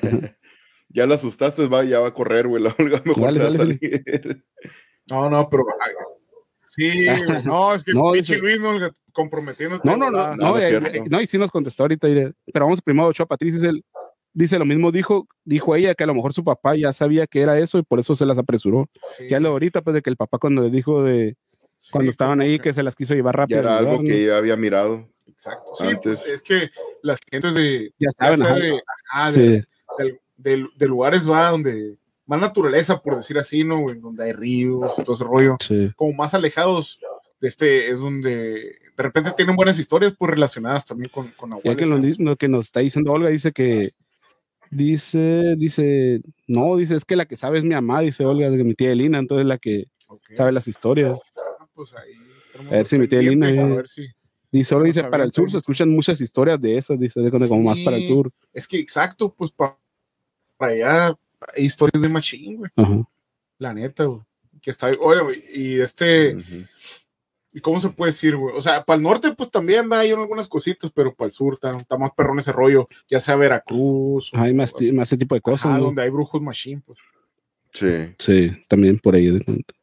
Ya la asustaste, va, ya va a correr, güey. La Olga mejor dale, se va a salir. Dale. No, no, pero. Sí, no, es que no, pinche Luis, no, comprometiendo. No, no, no, no, no, eh, no, y sí nos contestó ahorita. Iré. Pero vamos primero, Ochoa Patricia, es el. dice lo mismo, dijo, dijo ella que a lo mejor su papá ya sabía que era eso y por eso se las apresuró. Sí. Ya lo ahorita, pues, de que el papá cuando le dijo de, sí, cuando estaban ahí, que... que se las quiso llevar rápido. Ya era algo lugar, que ¿no? ella había mirado. Exacto. Sí, antes. Pues, es que las gentes de, ya saben, ya de, ajá, de, sí. de, de, de lugares va donde más naturaleza, por decir así, ¿no? Donde hay ríos y todo ese rollo. Sí. Como más alejados de este, es donde de repente tienen buenas historias, pues, relacionadas también con, con nahuales. Que lo, lo que nos está diciendo Olga, dice que Dice, dice, no, dice, es que la que sabe es mi mamá, dice Olga, de mi tía Elina, entonces la que okay. sabe las historias. Ah, pues ahí, a ver si mi tía Elina. Eh, a ver si, dice, Olga, dice, para el sur se escuchan muchas historias de esas, dice, de sí, como más para el sur. Es que exacto, pues para, para allá hay historias de machín, güey. Uh-huh. La neta, güey. Que está, oye, güey, y este. Uh-huh. ¿Y cómo se puede decir, güey? O sea, para el norte, pues también va, hay algunas cositas, pero para el sur está, está más perrón ese rollo, ya sea Veracruz. Hay o, más, o más ese tipo de cosas. Ajá, ¿no? Donde hay brujos machine, pues. Sí. Sí, también por ahí. De cuenta.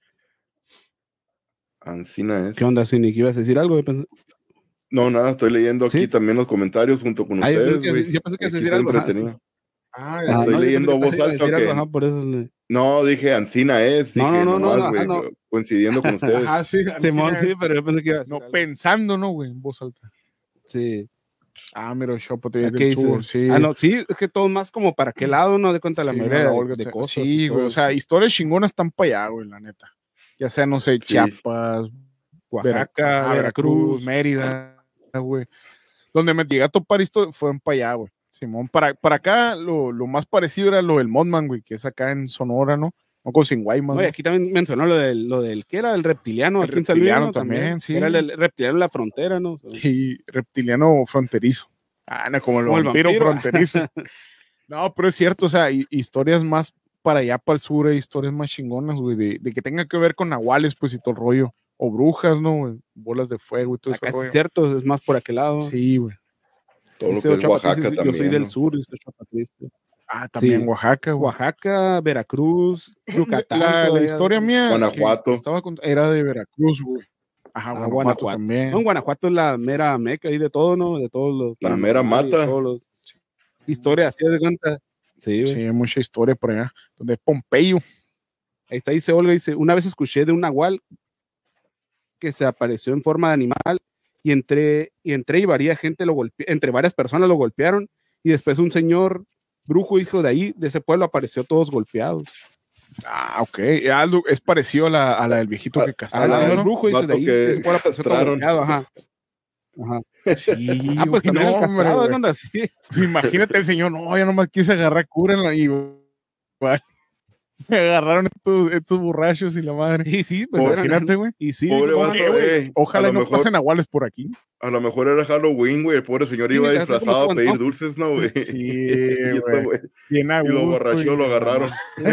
Ancina es. ¿Qué onda, Cini? ¿Qué ibas a decir algo? No, nada, estoy leyendo aquí ¿Sí? también los comentarios junto con Ay, ustedes. Yo, yo pensé que ibas a decir algo. Ah, estoy no, leyendo voz alta. Que... Algo, ajá, por eso le... No, dije Ancina es. Dije, no, no, no, nomás, no, wey, no. Coincidiendo con ustedes. Ah, sí, Simón, sí, pero yo pensé que iba a No, pensando, ¿no, güey? En voz alta. Sí. Ah, mira, Chopo te del sur, sí. Ah, no, sí, es que todo más como para qué lado, no de cuenta la sí, mayoría no, de, de cosas. Sí, güey, o sea, historias chingonas están para allá, güey, la neta. Ya sea, no sé, sí. Chiapas, Oaxaca, Veracruz, Veracruz, Mérida, güey. Donde me llegué a topar esto fueron para allá, güey. Simón, para, para acá lo, lo más parecido era lo del Mothman, güey, que es acá en Sonora, ¿no? No con sin Guaymas. Oye, aquí también mencionó lo del, lo del que era el reptiliano. El reptiliano también, también, sí. Era el, el reptiliano en la frontera, ¿no? Sí, reptiliano fronterizo. Ah, no, como el, como vampiro, el vampiro fronterizo. No, pero es cierto, o sea, hay historias más para allá, para el sur, hay historias más chingonas, güey, de, de que tenga que ver con nahuales, pues, y todo el rollo. O brujas, ¿no? Bolas de fuego y todo eso. Es cierto, es más por aquel lado. Sí, güey. Todo lo que es Oaxaca yo también. Yo soy del ¿no? sur, yo soy chapatrista. Ah, también sí. Oaxaca, güey. Oaxaca, Veracruz, Yucatán. La, la historia mía Guanajuato. Estaba con, era de Veracruz, güey. Ajá, ah, Guanajuato, Guanajuato también. No, Guanajuato es la mera meca ahí de todo, ¿no? De todos los. La mera mata. Todos los historias, así de cuenta. Sí, sí, hay mucha historia por allá. Donde es Pompeyo. Ahí está, dice Olga, dice, una vez escuché de un nahual que se apareció en forma de animal y entre y entre y varias gente lo golpe, entre varias personas lo golpearon y después un señor brujo hijo de ahí de ese pueblo apareció todos golpeados. Ah, ok, es parecido a la, a la del viejito a, que castraron. Ah, el ¿no? brujo dice de ahí de ese pueblo apareció todo golpeado, ajá. Ajá. Sí, ah, pues también no, castrado, ¿no? Así. Imagínate el señor, no, yo nomás quise agarrar cura en la y me agarraron estos, estos borrachos y la madre. Y sí, pues imagínate, güey. Y sí, pobre vato, güey. Ojalá no mejor, pasen nahuales por aquí. A lo mejor era Halloween, güey. El pobre señor sí, iba disfrazado a pedir dulces, ¿no, güey? Sí, güey. Y los borrachos lo agarraron.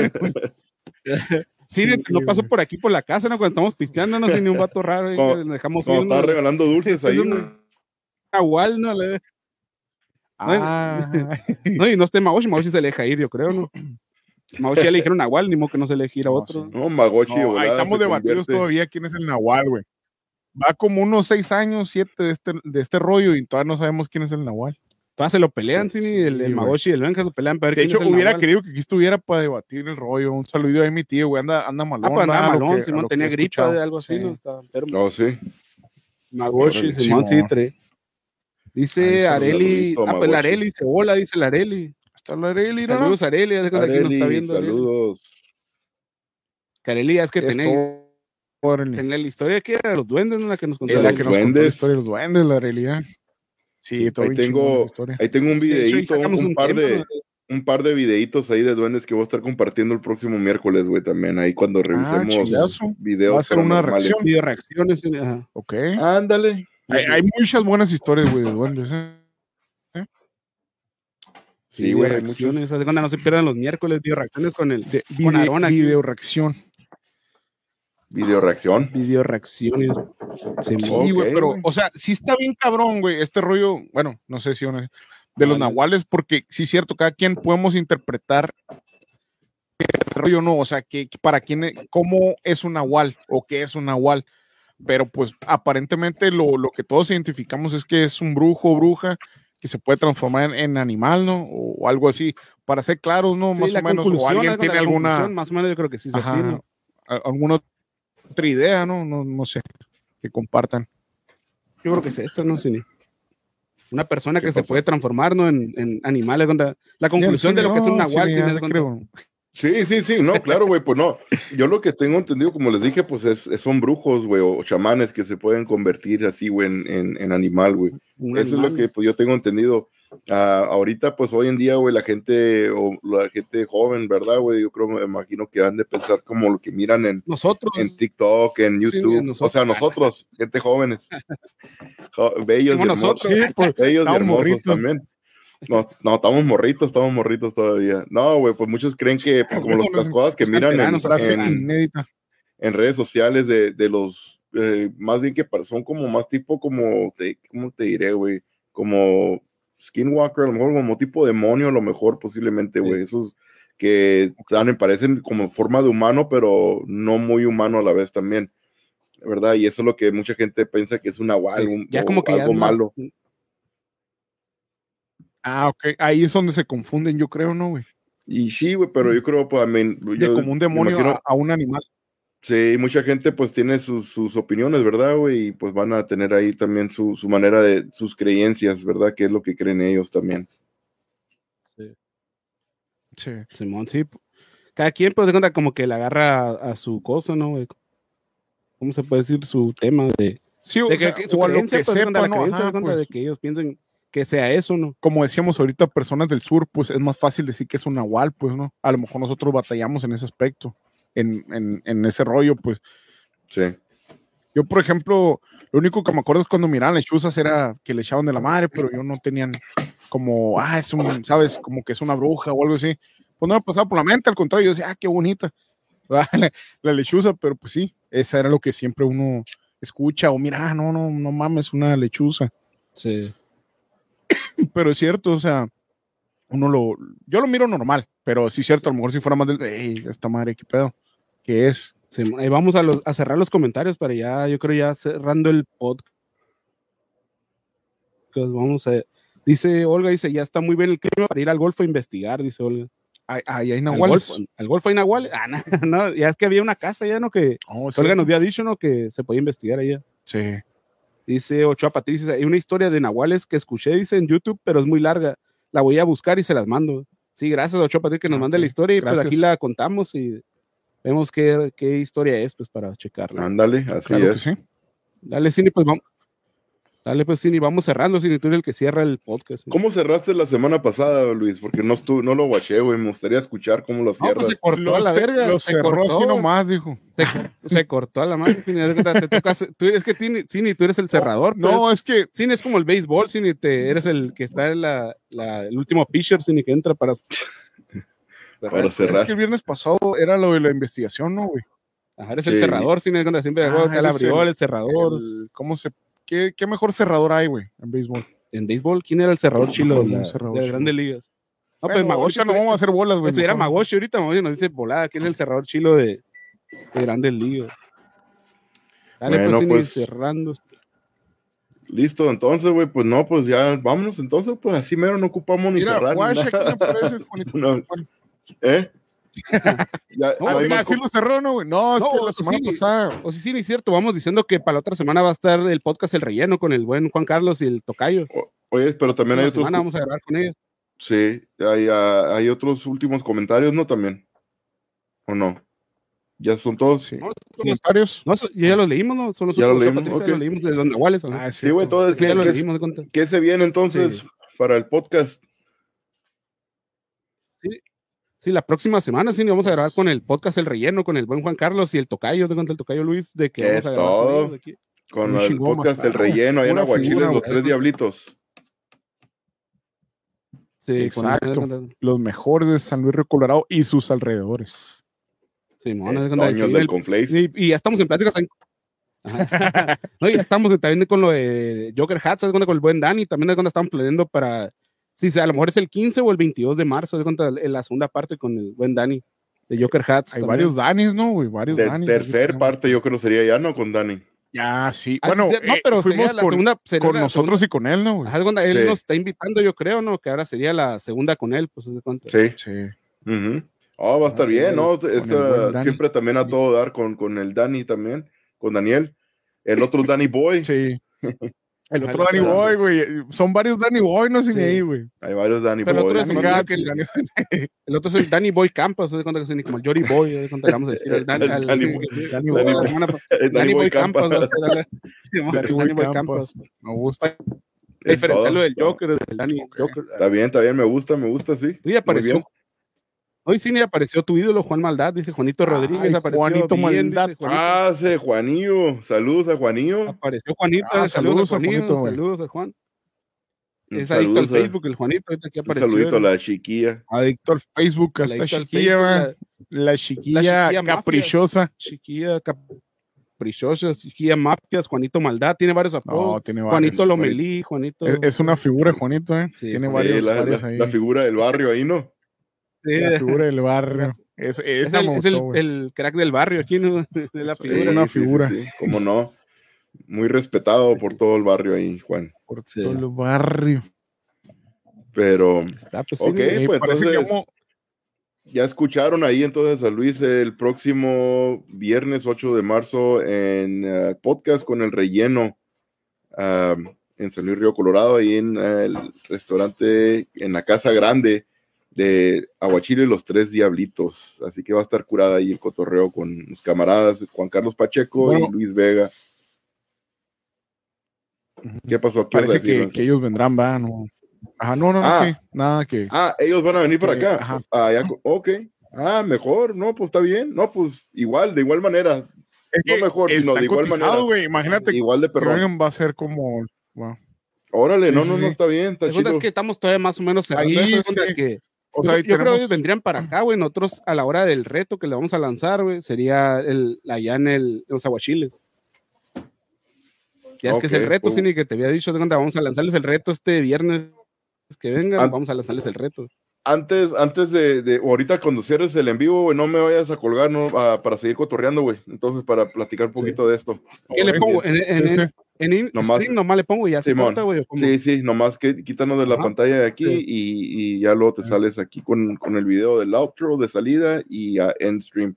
Sí, sí, no pasó por aquí por la casa, ¿no? Cuando estamos pisteando, no sé, ni un vato raro. Como, le dejamos como estaba regalando dulces ahí, un nahual, ¿no? Le... Ah. No, y no esté Magoshi, Magoshi se le deja ir, yo creo, ¿no? Magoshi ya le dijeron Nahual, ni modo que no se le deje ir a otro. No, sí. no Magoshi, no, ahí estamos debatidos convierte. Todavía quién es el Nahual, güey. Va como unos seis años, siete de este, de este rollo y todavía no sabemos quién es el Nahual. Todas se lo pelean, sí, el, el Magoshi y el Benja se pelean para ver de quién hecho, es el hubiera Nahual. querido que aquí estuviera para debatir el rollo. Un saludo a mi tío, güey, anda, anda malón. Ah, pues andaba malón, que, Simón tenía gripa de algo así, sí. ¿No? Estaba enfermo. No, sí. Magoshi, Simón, sí, tre. Dice Areli, ah, pues la Areli, se hola, dice la Areli. Está la Areli, ¿no? Saludos, Areli, ya de cuenta que nos está viendo. Saludos. Areli, es que tenía, tenía la historia que era de los duendes, ¿no? La que nos contó. La que nos contó la historia de los duendes, la realidad. Sí, sí todo ahí tengo, ahí tengo un videíto, un, un, par tema, de, ¿no? un par de videitos ahí de duendes que voy a estar compartiendo el próximo miércoles, güey, también ahí cuando revisemos ah, videos. Va a ser una reacción. Video reacciones. Ajá. Ok. Ándale. Hay, hay muchas buenas historias, güey, de duendes, ¿eh? ¿Eh? Sí, güey, reacciones. Muchos... No se pierdan los miércoles, video reacciones con el de, con video, Arona. Video reacción. Video reacción. Video reacciones. Sí, güey, okay, pero, wey. O sea, sí está bien cabrón, güey, este rollo, bueno, no sé si una, de los vale. Nahuales, porque sí es cierto, cada quien podemos interpretar el rollo, no, o sea, que para quién, cómo es un nahual o qué es un nahual, pero pues aparentemente lo, lo que todos identificamos es que es un brujo o bruja que se puede transformar en, en animal, ¿no? O, o algo así, para ser claros, ¿no? Sí, más o menos, o alguien tiene alguna... Más o menos yo creo que sí, ajá, así, ¿no? Alguna otra idea, ¿no? No, no sé, que compartan. Yo creo que es esto, ¿no? Sí. Una persona que pasó? Se puede transformar, ¿no? En, en animales, ¿no? La conclusión de lo que es un nahual, sí, sí, creo. Sí, sí, sí, no, claro, güey, pues no, yo lo que tengo entendido, como les dije, pues es, es son brujos, güey, o chamanes que se pueden convertir así, güey, en, en, en animal, güey. Eso animal. Es lo que pues, yo tengo entendido. Uh, ahorita, pues hoy en día, güey, la gente, o la gente joven, ¿verdad, güey? Yo creo, me imagino que han de pensar como lo que miran en, nosotros. En TikTok, en YouTube, sí, o sea, nosotros, gente jóvenes, jo bellos y hermosos, sí, pues, bellos y hermosos morritos. También. No, no, estamos morritos, estamos morritos todavía. No, güey, pues muchos creen que pues, como los, las cosas que miran en, en, en redes sociales de, de los, eh, más bien que son como más tipo como, te, ¿cómo te diré, güey? Como Skinwalker, a lo mejor como tipo demonio, a lo mejor posiblemente, güey. Sí. Esos que dan, parecen como forma de humano, pero no muy humano a la vez también, ¿verdad? Y eso es lo que mucha gente piensa que es una o algo, ya como que algo ya malo. Más... Ah, ok. Ahí es donde se confunden, yo creo, ¿no, güey? Y sí, güey, pero yo creo, pues, I mean, de yo, como un demonio imagino, a, a un animal. Sí, mucha gente, pues, tiene sus, sus opiniones, ¿verdad, güey? Y, pues, van a tener ahí también su, su manera de, sus creencias, ¿verdad? Que es lo que creen ellos también. Sí. Sí. Simón, sí. Cada quien, pues, de cuenta como que le agarra a, a su cosa, ¿no, güey? ¿Cómo se puede decir? Su tema de... Sí, o de sea, que, que, su creencia, que pues, sepa, de ¿no? creencia, Ajá, de, pues. de que ellos piensen que sea eso, ¿no? Como decíamos ahorita, personas del sur, pues es más fácil decir que es un nahual, pues, ¿no? A lo mejor nosotros batallamos en ese aspecto, en, en, en ese rollo, pues. Sí. Yo, por ejemplo, lo único que me acuerdo es cuando miraban lechuzas era que le echaban de la madre, pero yo no tenían como, ah, es un, ¿sabes? Como que es una bruja o algo así. Pues no me pasaba por la mente, al contrario, yo decía, ah, qué bonita la, la lechuza, pero pues sí, esa era lo que siempre uno escucha, o mira, no, no, no mames, una lechuza. Sí. Pero es cierto, o sea, uno lo, yo lo miro normal, pero sí es cierto, a lo mejor si fuera más del, hey, esta madre, qué pedo, ¿qué es? Sí, ahí vamos a, los, a cerrar los comentarios para ya, yo creo ya cerrando el podcast. Vamos a, dice Olga, dice, ya está muy bien el clima para ir al Golfo a investigar, dice Olga. Ay, ay, hay nahuales. Al Golfo, al Golfo hay nahuales. Ah, no, no, ya es que había una casa ya, ¿no? Que oh, Olga nos había dicho, ¿no? Que se podía investigar allá. Sí. Dice Ochoa Patricia, hay una historia de nahuales que escuché, dice en YouTube, pero es muy larga. La voy a buscar y se las mando. Sí, gracias Ochoa Patricia que nos okay. manda la historia y gracias. Pues aquí la contamos y vemos qué, qué historia es, pues para checarla. Ándale, así claro es. Que sí. Dale, Cini, pues vamos. Dale, pues Cini, vamos cerrando, Cini, tú eres el que cierra el podcast. ¿Sí? ¿Cómo cerraste la semana pasada, Luis? Porque no, estu no lo guaché, güey, me gustaría escuchar cómo lo cierras. No, pues se cortó lo, a la verga. Lo se cerró cortó. Así nomás, dijo. Se, se cortó a la madre, Cini. Te tocas, tú, es que, Cini, Cini, tú eres el cerrador. No, no es que... Cini es como el béisbol, Cini, te, eres el que está en la, la, el último pitcher, Cini, que entra para... para cerrar. Es que el viernes pasado era lo de la investigación, ¿no, güey? Ajá, eres sí. el cerrador, Cini, siempre ah, el abrió, el, el cerrador. El, ¿Cómo se...? ¿Qué, ¿Qué mejor cerrador hay, güey, en béisbol? En béisbol, ¿quién era el cerrador chilo de, la, cerrador de las grandes ligas? No, bueno, pues Magoshi. No vamos a hacer bolas, güey. Eso era Magoshi ahorita, Magoshi nos dice volada, ¿quién es el cerrador chilo de, de grandes ligas? Dale, bueno, pues, pues cerrando. Listo, entonces, güey, pues no, pues ya vámonos, entonces, pues así mero no ocupamos ni Mira, cerrar. Guacha, ni ¿qué me parece? no. ¿Eh? ya, no, no mira, sí lo cerró, ¿no, güey? No, es no, que la semana sí, pasada. O sí, sí, es cierto, vamos diciendo que para la otra semana va a estar el podcast El Relleno con el buen Juan Carlos y el Tocayo. O, oye, pero también hay otros. Vamos a grabar con ellos. Sí, hay, hay otros últimos comentarios, ¿no? También. ¿O no? ¿Ya son todos? Sí. No, comentarios. No, ya los leímos, ¿no? Son los ya los leímos, okay. ya los leímos de los nahuales. ¿No? Ah, sí, güey, entonces, sí, ya lo ¿qué, leímos, ¿qué, ¿qué se viene entonces sí. para el podcast? Sí. Sí, la próxima semana sí vamos a grabar con el podcast El Relleno, con el buen Juan Carlos y el Tocayo, de cuenta el Tocayo Luis, de que es vamos a todo. Con, aquí. con el podcast El Relleno, ahí en Aguachiles, los tres diablitos. Sí, exacto. Con... Los mejores de San Luis Río Colorado y sus alrededores. Sí, mono, es de del Conflace. Y, y ya estamos en pláticas. En... no, ya estamos también con lo de Joker Hats, con el buen Dani, también es cuando estamos planeando para... Sí, a lo mejor es el quince o el veintidós de marzo, de cuenta, en la segunda parte con el buen Dani, de Joker Hats. Hay también. Varios Danis, ¿no, güey? Varios de Danis. Tercer parte, yo creo sería ya, ¿no? Con Dani. Ya, sí. Ah, bueno, sí, no, pero eh, fuimos la con, segunda, con la nosotros segunda, y con él, ¿no? Ajá, él sí. nos está invitando, yo creo, ¿no? Que ahora sería la segunda con él, pues, ¿de cuánto? Sí. Sí. Uh-huh. Oh, va a estar ah, bien, ¿no? Esta, siempre también a todo dar con, con el Dani también, con Daniel. El otro Danny Boy. Sí. El otro Danny Boy, güey. Son varios Danny Boy, no sé ni ahí, güey. Hay varios Danny Pero Boy. El otro, es el, el, el, el otro es el Danny Boy Campos, de cuenta que es como el Jory Boy, de cuenta que vamos a decir el Dan, al, Danny Boy. Danny Boy Campos. Danny Boy Campos. Me gusta. Diferenciarlo del Joker, del Danny okay. Joker. Está bien, está bien, me gusta, me gusta, sí. Y apareció. Hoy sí ni apareció tu ídolo, Juan Maldad, dice Juanito Rodríguez. Ay, apareció Juanito bien, Maldad. Juanito. Ah, sí, Juanillo. Saludos a Juanillo. Apareció Juanito. Ah, saludos, saludos a Juanito. Juanito, saludos a Juan. Un es adicto al Facebook, el Juanito. Ahorita aquí apareció. Un saludito a la chiquilla. Adicto al Facebook, hasta chiquilla, la, la chiquilla, la chiquilla caprichosa. Mafias, chiquilla caprichosa, chiquilla Mafias, Juanito Maldad. Tiene varios apodos. No, tiene varios. Juanito Lomelí, Juanito. Es, es una figura, Juanito, ¿eh? Sí, tiene varios, la, varios la, ahí. La figura del barrio ahí, ¿no? Sí. La figura del barrio. Es, es, es, el, gustó, es el, el crack del barrio aquí, ¿no? De la sí, figura. Es una sí, figura. Sí, sí, cómo no. Muy respetado por todo el barrio ahí, Juan. Por sí. todo el barrio. Pero, Está, pues, ok, sí, pues entonces, como... ya escucharon ahí entonces a Luis el próximo viernes ocho de marzo en uh, podcast con el relleno uh, en San Luis Río Colorado, ahí en uh, el restaurante, en la Casa Grande de Aguachile Los Tres Diablitos. Así que va a estar curada ahí el cotorreo con los camaradas Juan Carlos Pacheco bueno. y Luis Vega. ¿Qué pasó aquí? Parece decir, que, ¿no? que ellos vendrán, van. No. Ajá, no, no, no, ah, sí, nada que. Ah, ellos van a venir para que, acá. Ajá. Ah, ya, ok. Ah, mejor, no, pues está bien. No, pues igual, de igual manera. Es no mejor, sino de igual manera. Wey. Imagínate igual de perrón. Que va a ser como. Wow. Órale, sí, no, sí, no, sí. no, está bien. Está chido. Es que estamos todavía más o menos ahí. Sí. Que, o sea, yo, yo tenemos... creo que ellos vendrían para acá, güey. Nosotros, a la hora del reto que le vamos a lanzar, güey, sería el, allá en, el, en los Aguachiles. Ya es okay, que es el reto, Cini, uh. que te había dicho, de cuando vamos a lanzarles el reto este viernes que vengan, An vamos a lanzarles el reto. Antes, antes de, de ahorita cuando cierres el en vivo, güey, no me vayas a colgar, ¿no? A, para seguir cotorreando, güey. Entonces, para platicar un poquito sí. de esto. ¿Qué le pongo? En, en, en, en, en nomás, stream nomás le pongo y ya se corta, güey. Sí, sí, nomás que quítanos de la Ajá. pantalla de aquí sí. y, y ya luego te sales aquí con, con el video del outro de salida y a end stream.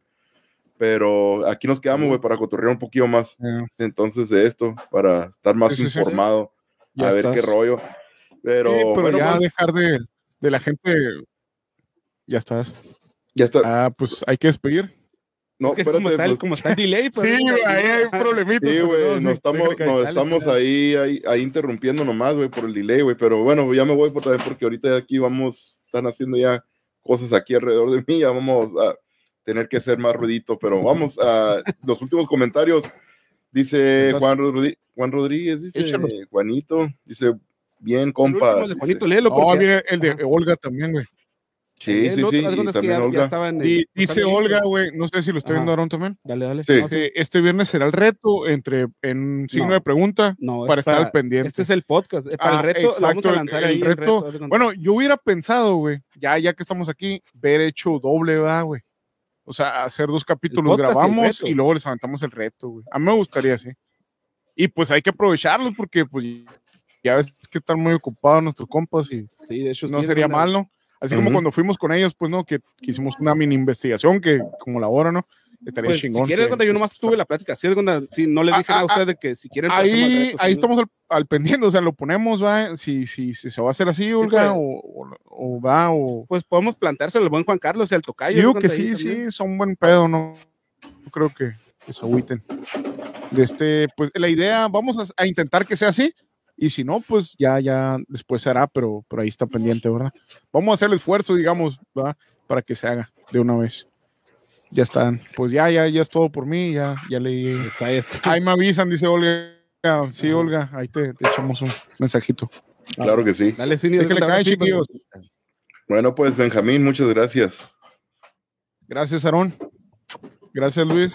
Pero aquí nos quedamos, güey, para cotorrear un poquito más. Yeah. Entonces, de esto, para estar más sí, informado, sí, sí. a ver estás. qué rollo. Pero, sí, pero bueno, ya más... dejar de, de la gente. Ya estás. Ya está. Ah, pues hay que despedir. No, es que espérate, como, está el, como está el delay. Pues, sí, güey, ahí hay un problemita. Sí, güey, no, nos estamos, nos estamos ahí, ahí, ahí interrumpiendo nomás, güey, por el delay, güey. Pero bueno, ya me voy por también porque ahorita aquí vamos, están haciendo ya cosas aquí alrededor de mí, ya vamos a tener que hacer más ruidito, pero vamos a los últimos comentarios. Dice Juan, Rodri Juan Rodríguez, dice Échalo. Juanito, dice, bien, compa. El Juanito, léelo. Oh, viene el de Ajá. Olga también, güey. Sí, sí, sí, y también ya, Olga. Ya en y dice Olga, güey, no sé si lo estoy Ajá. viendo Aaron también. Dale, dale. Sí. No, este viernes será el reto entre en signo no, de pregunta no, para estar para, al pendiente. Este es el podcast. Para ah, el reto exacto, lo vamos a lanzar el, ahí. El reto, el reto bueno, yo hubiera pensado, güey, ya, ya que estamos aquí, ver hecho doble, va, güey. O sea, hacer dos capítulos, grabamos y, y luego les aventamos el reto, güey. A mí me gustaría así. Y pues hay que aprovecharlo porque pues ya ves que están muy ocupados nuestros compas y sí, de hecho, no sí, sería una... mal, ¿no? Así uh-huh. como cuando fuimos con ellos, pues, ¿no? Que, que hicimos una mini investigación que como la hora, ¿no? Estaría pues, chingón. Si quieres, que, cuando yo nomás tuve la plática, ¿sí? Cuando, sí, no les dije ah, nada a ustedes de que si quieren... Ahí, reto, ahí ¿sí? estamos al, al pendiente, o sea, lo ponemos, ¿va? Si, si, si se va a hacer así, Olga, sí, pues, o, o, o va, o... Pues podemos planteárselo al buen Juan Carlos y al tocayo. Digo que sí, sí, son buen pedo, ¿no? Yo creo que, que se agüiten. De este, pues, la idea, vamos a, a intentar que sea así, y si no, pues ya, ya después se hará, pero, pero ahí está pendiente, ¿verdad? Vamos a hacer el esfuerzo, digamos, ¿verdad? Para que se haga de una vez. Ya están. Pues ya, ya, ya es todo por mí, ya, ya leí. Está, ahí está. Ahí me avisan, dice Olga. Sí, Olga, ahí te, te echamos un mensajito. Claro que sí. Dale, sí, déjale caer, chiquillos. Bueno, pues Benjamín, muchas gracias. Gracias, Aarón. Gracias, Luis.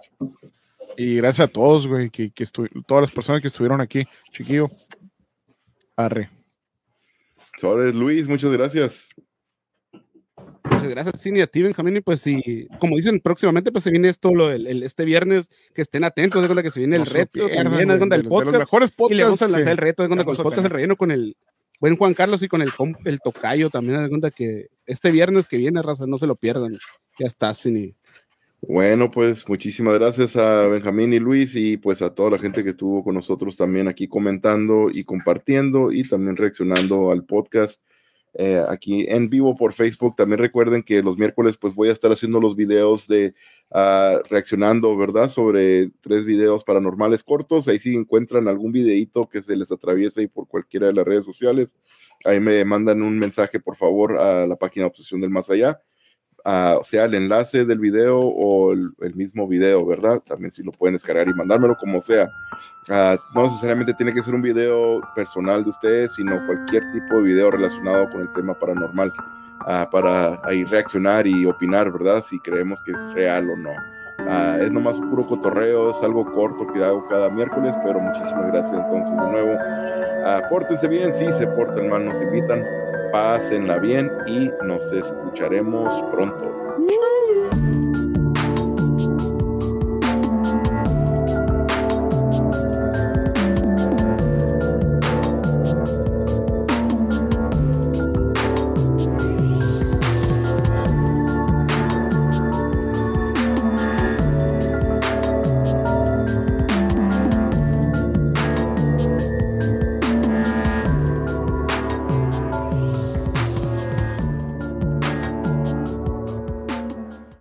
Y gracias a todos, güey, que, que todas las personas que estuvieron aquí, chiquillo. Arre. Sobre Luis, muchas gracias. Muchas gracias, Cini, a ti, Benjamín. Y pues, si, como dicen, próximamente pues se viene esto lo, el, el, este viernes, que estén atentos, de cuenta que se viene no el reto, pierdan, también, de, de, el podcast, de los mejores podcasts. Y le vamos a lanzar el reto, de cuenta con el podcast El Relleno, con el buen Juan Carlos y con el, el tocayo también, de cuenta que este viernes que viene, raza, no se lo pierdan. Ya está, Cini. Bueno, pues muchísimas gracias a Benjamín y Luis y pues a toda la gente que estuvo con nosotros también aquí comentando y compartiendo y también reaccionando al podcast eh, aquí en vivo por Facebook. También recuerden que los miércoles pues voy a estar haciendo los videos de uh, reaccionando, ¿verdad? Sobre tres videos paranormales cortos. Ahí si encuentran algún videíto que se les atraviese ahí por cualquiera de las redes sociales, ahí me mandan un mensaje por favor a la página Obsesión del Más Allá. Uh, o sea, el enlace del video o el, el mismo video, ¿verdad? También si lo pueden descargar y mandármelo como sea. Uh, no necesariamente tiene que ser un video personal de ustedes, sino cualquier tipo de video relacionado con el tema paranormal uh, para ahí reaccionar y opinar, ¿verdad? Si creemos que es real o no. Uh, es nomás puro cotorreo, es algo corto que hago cada miércoles, pero muchísimas gracias entonces de nuevo. Uh, pórtense bien, sí se portan mal, nos invitan. Pásenla bien y nos escucharemos pronto.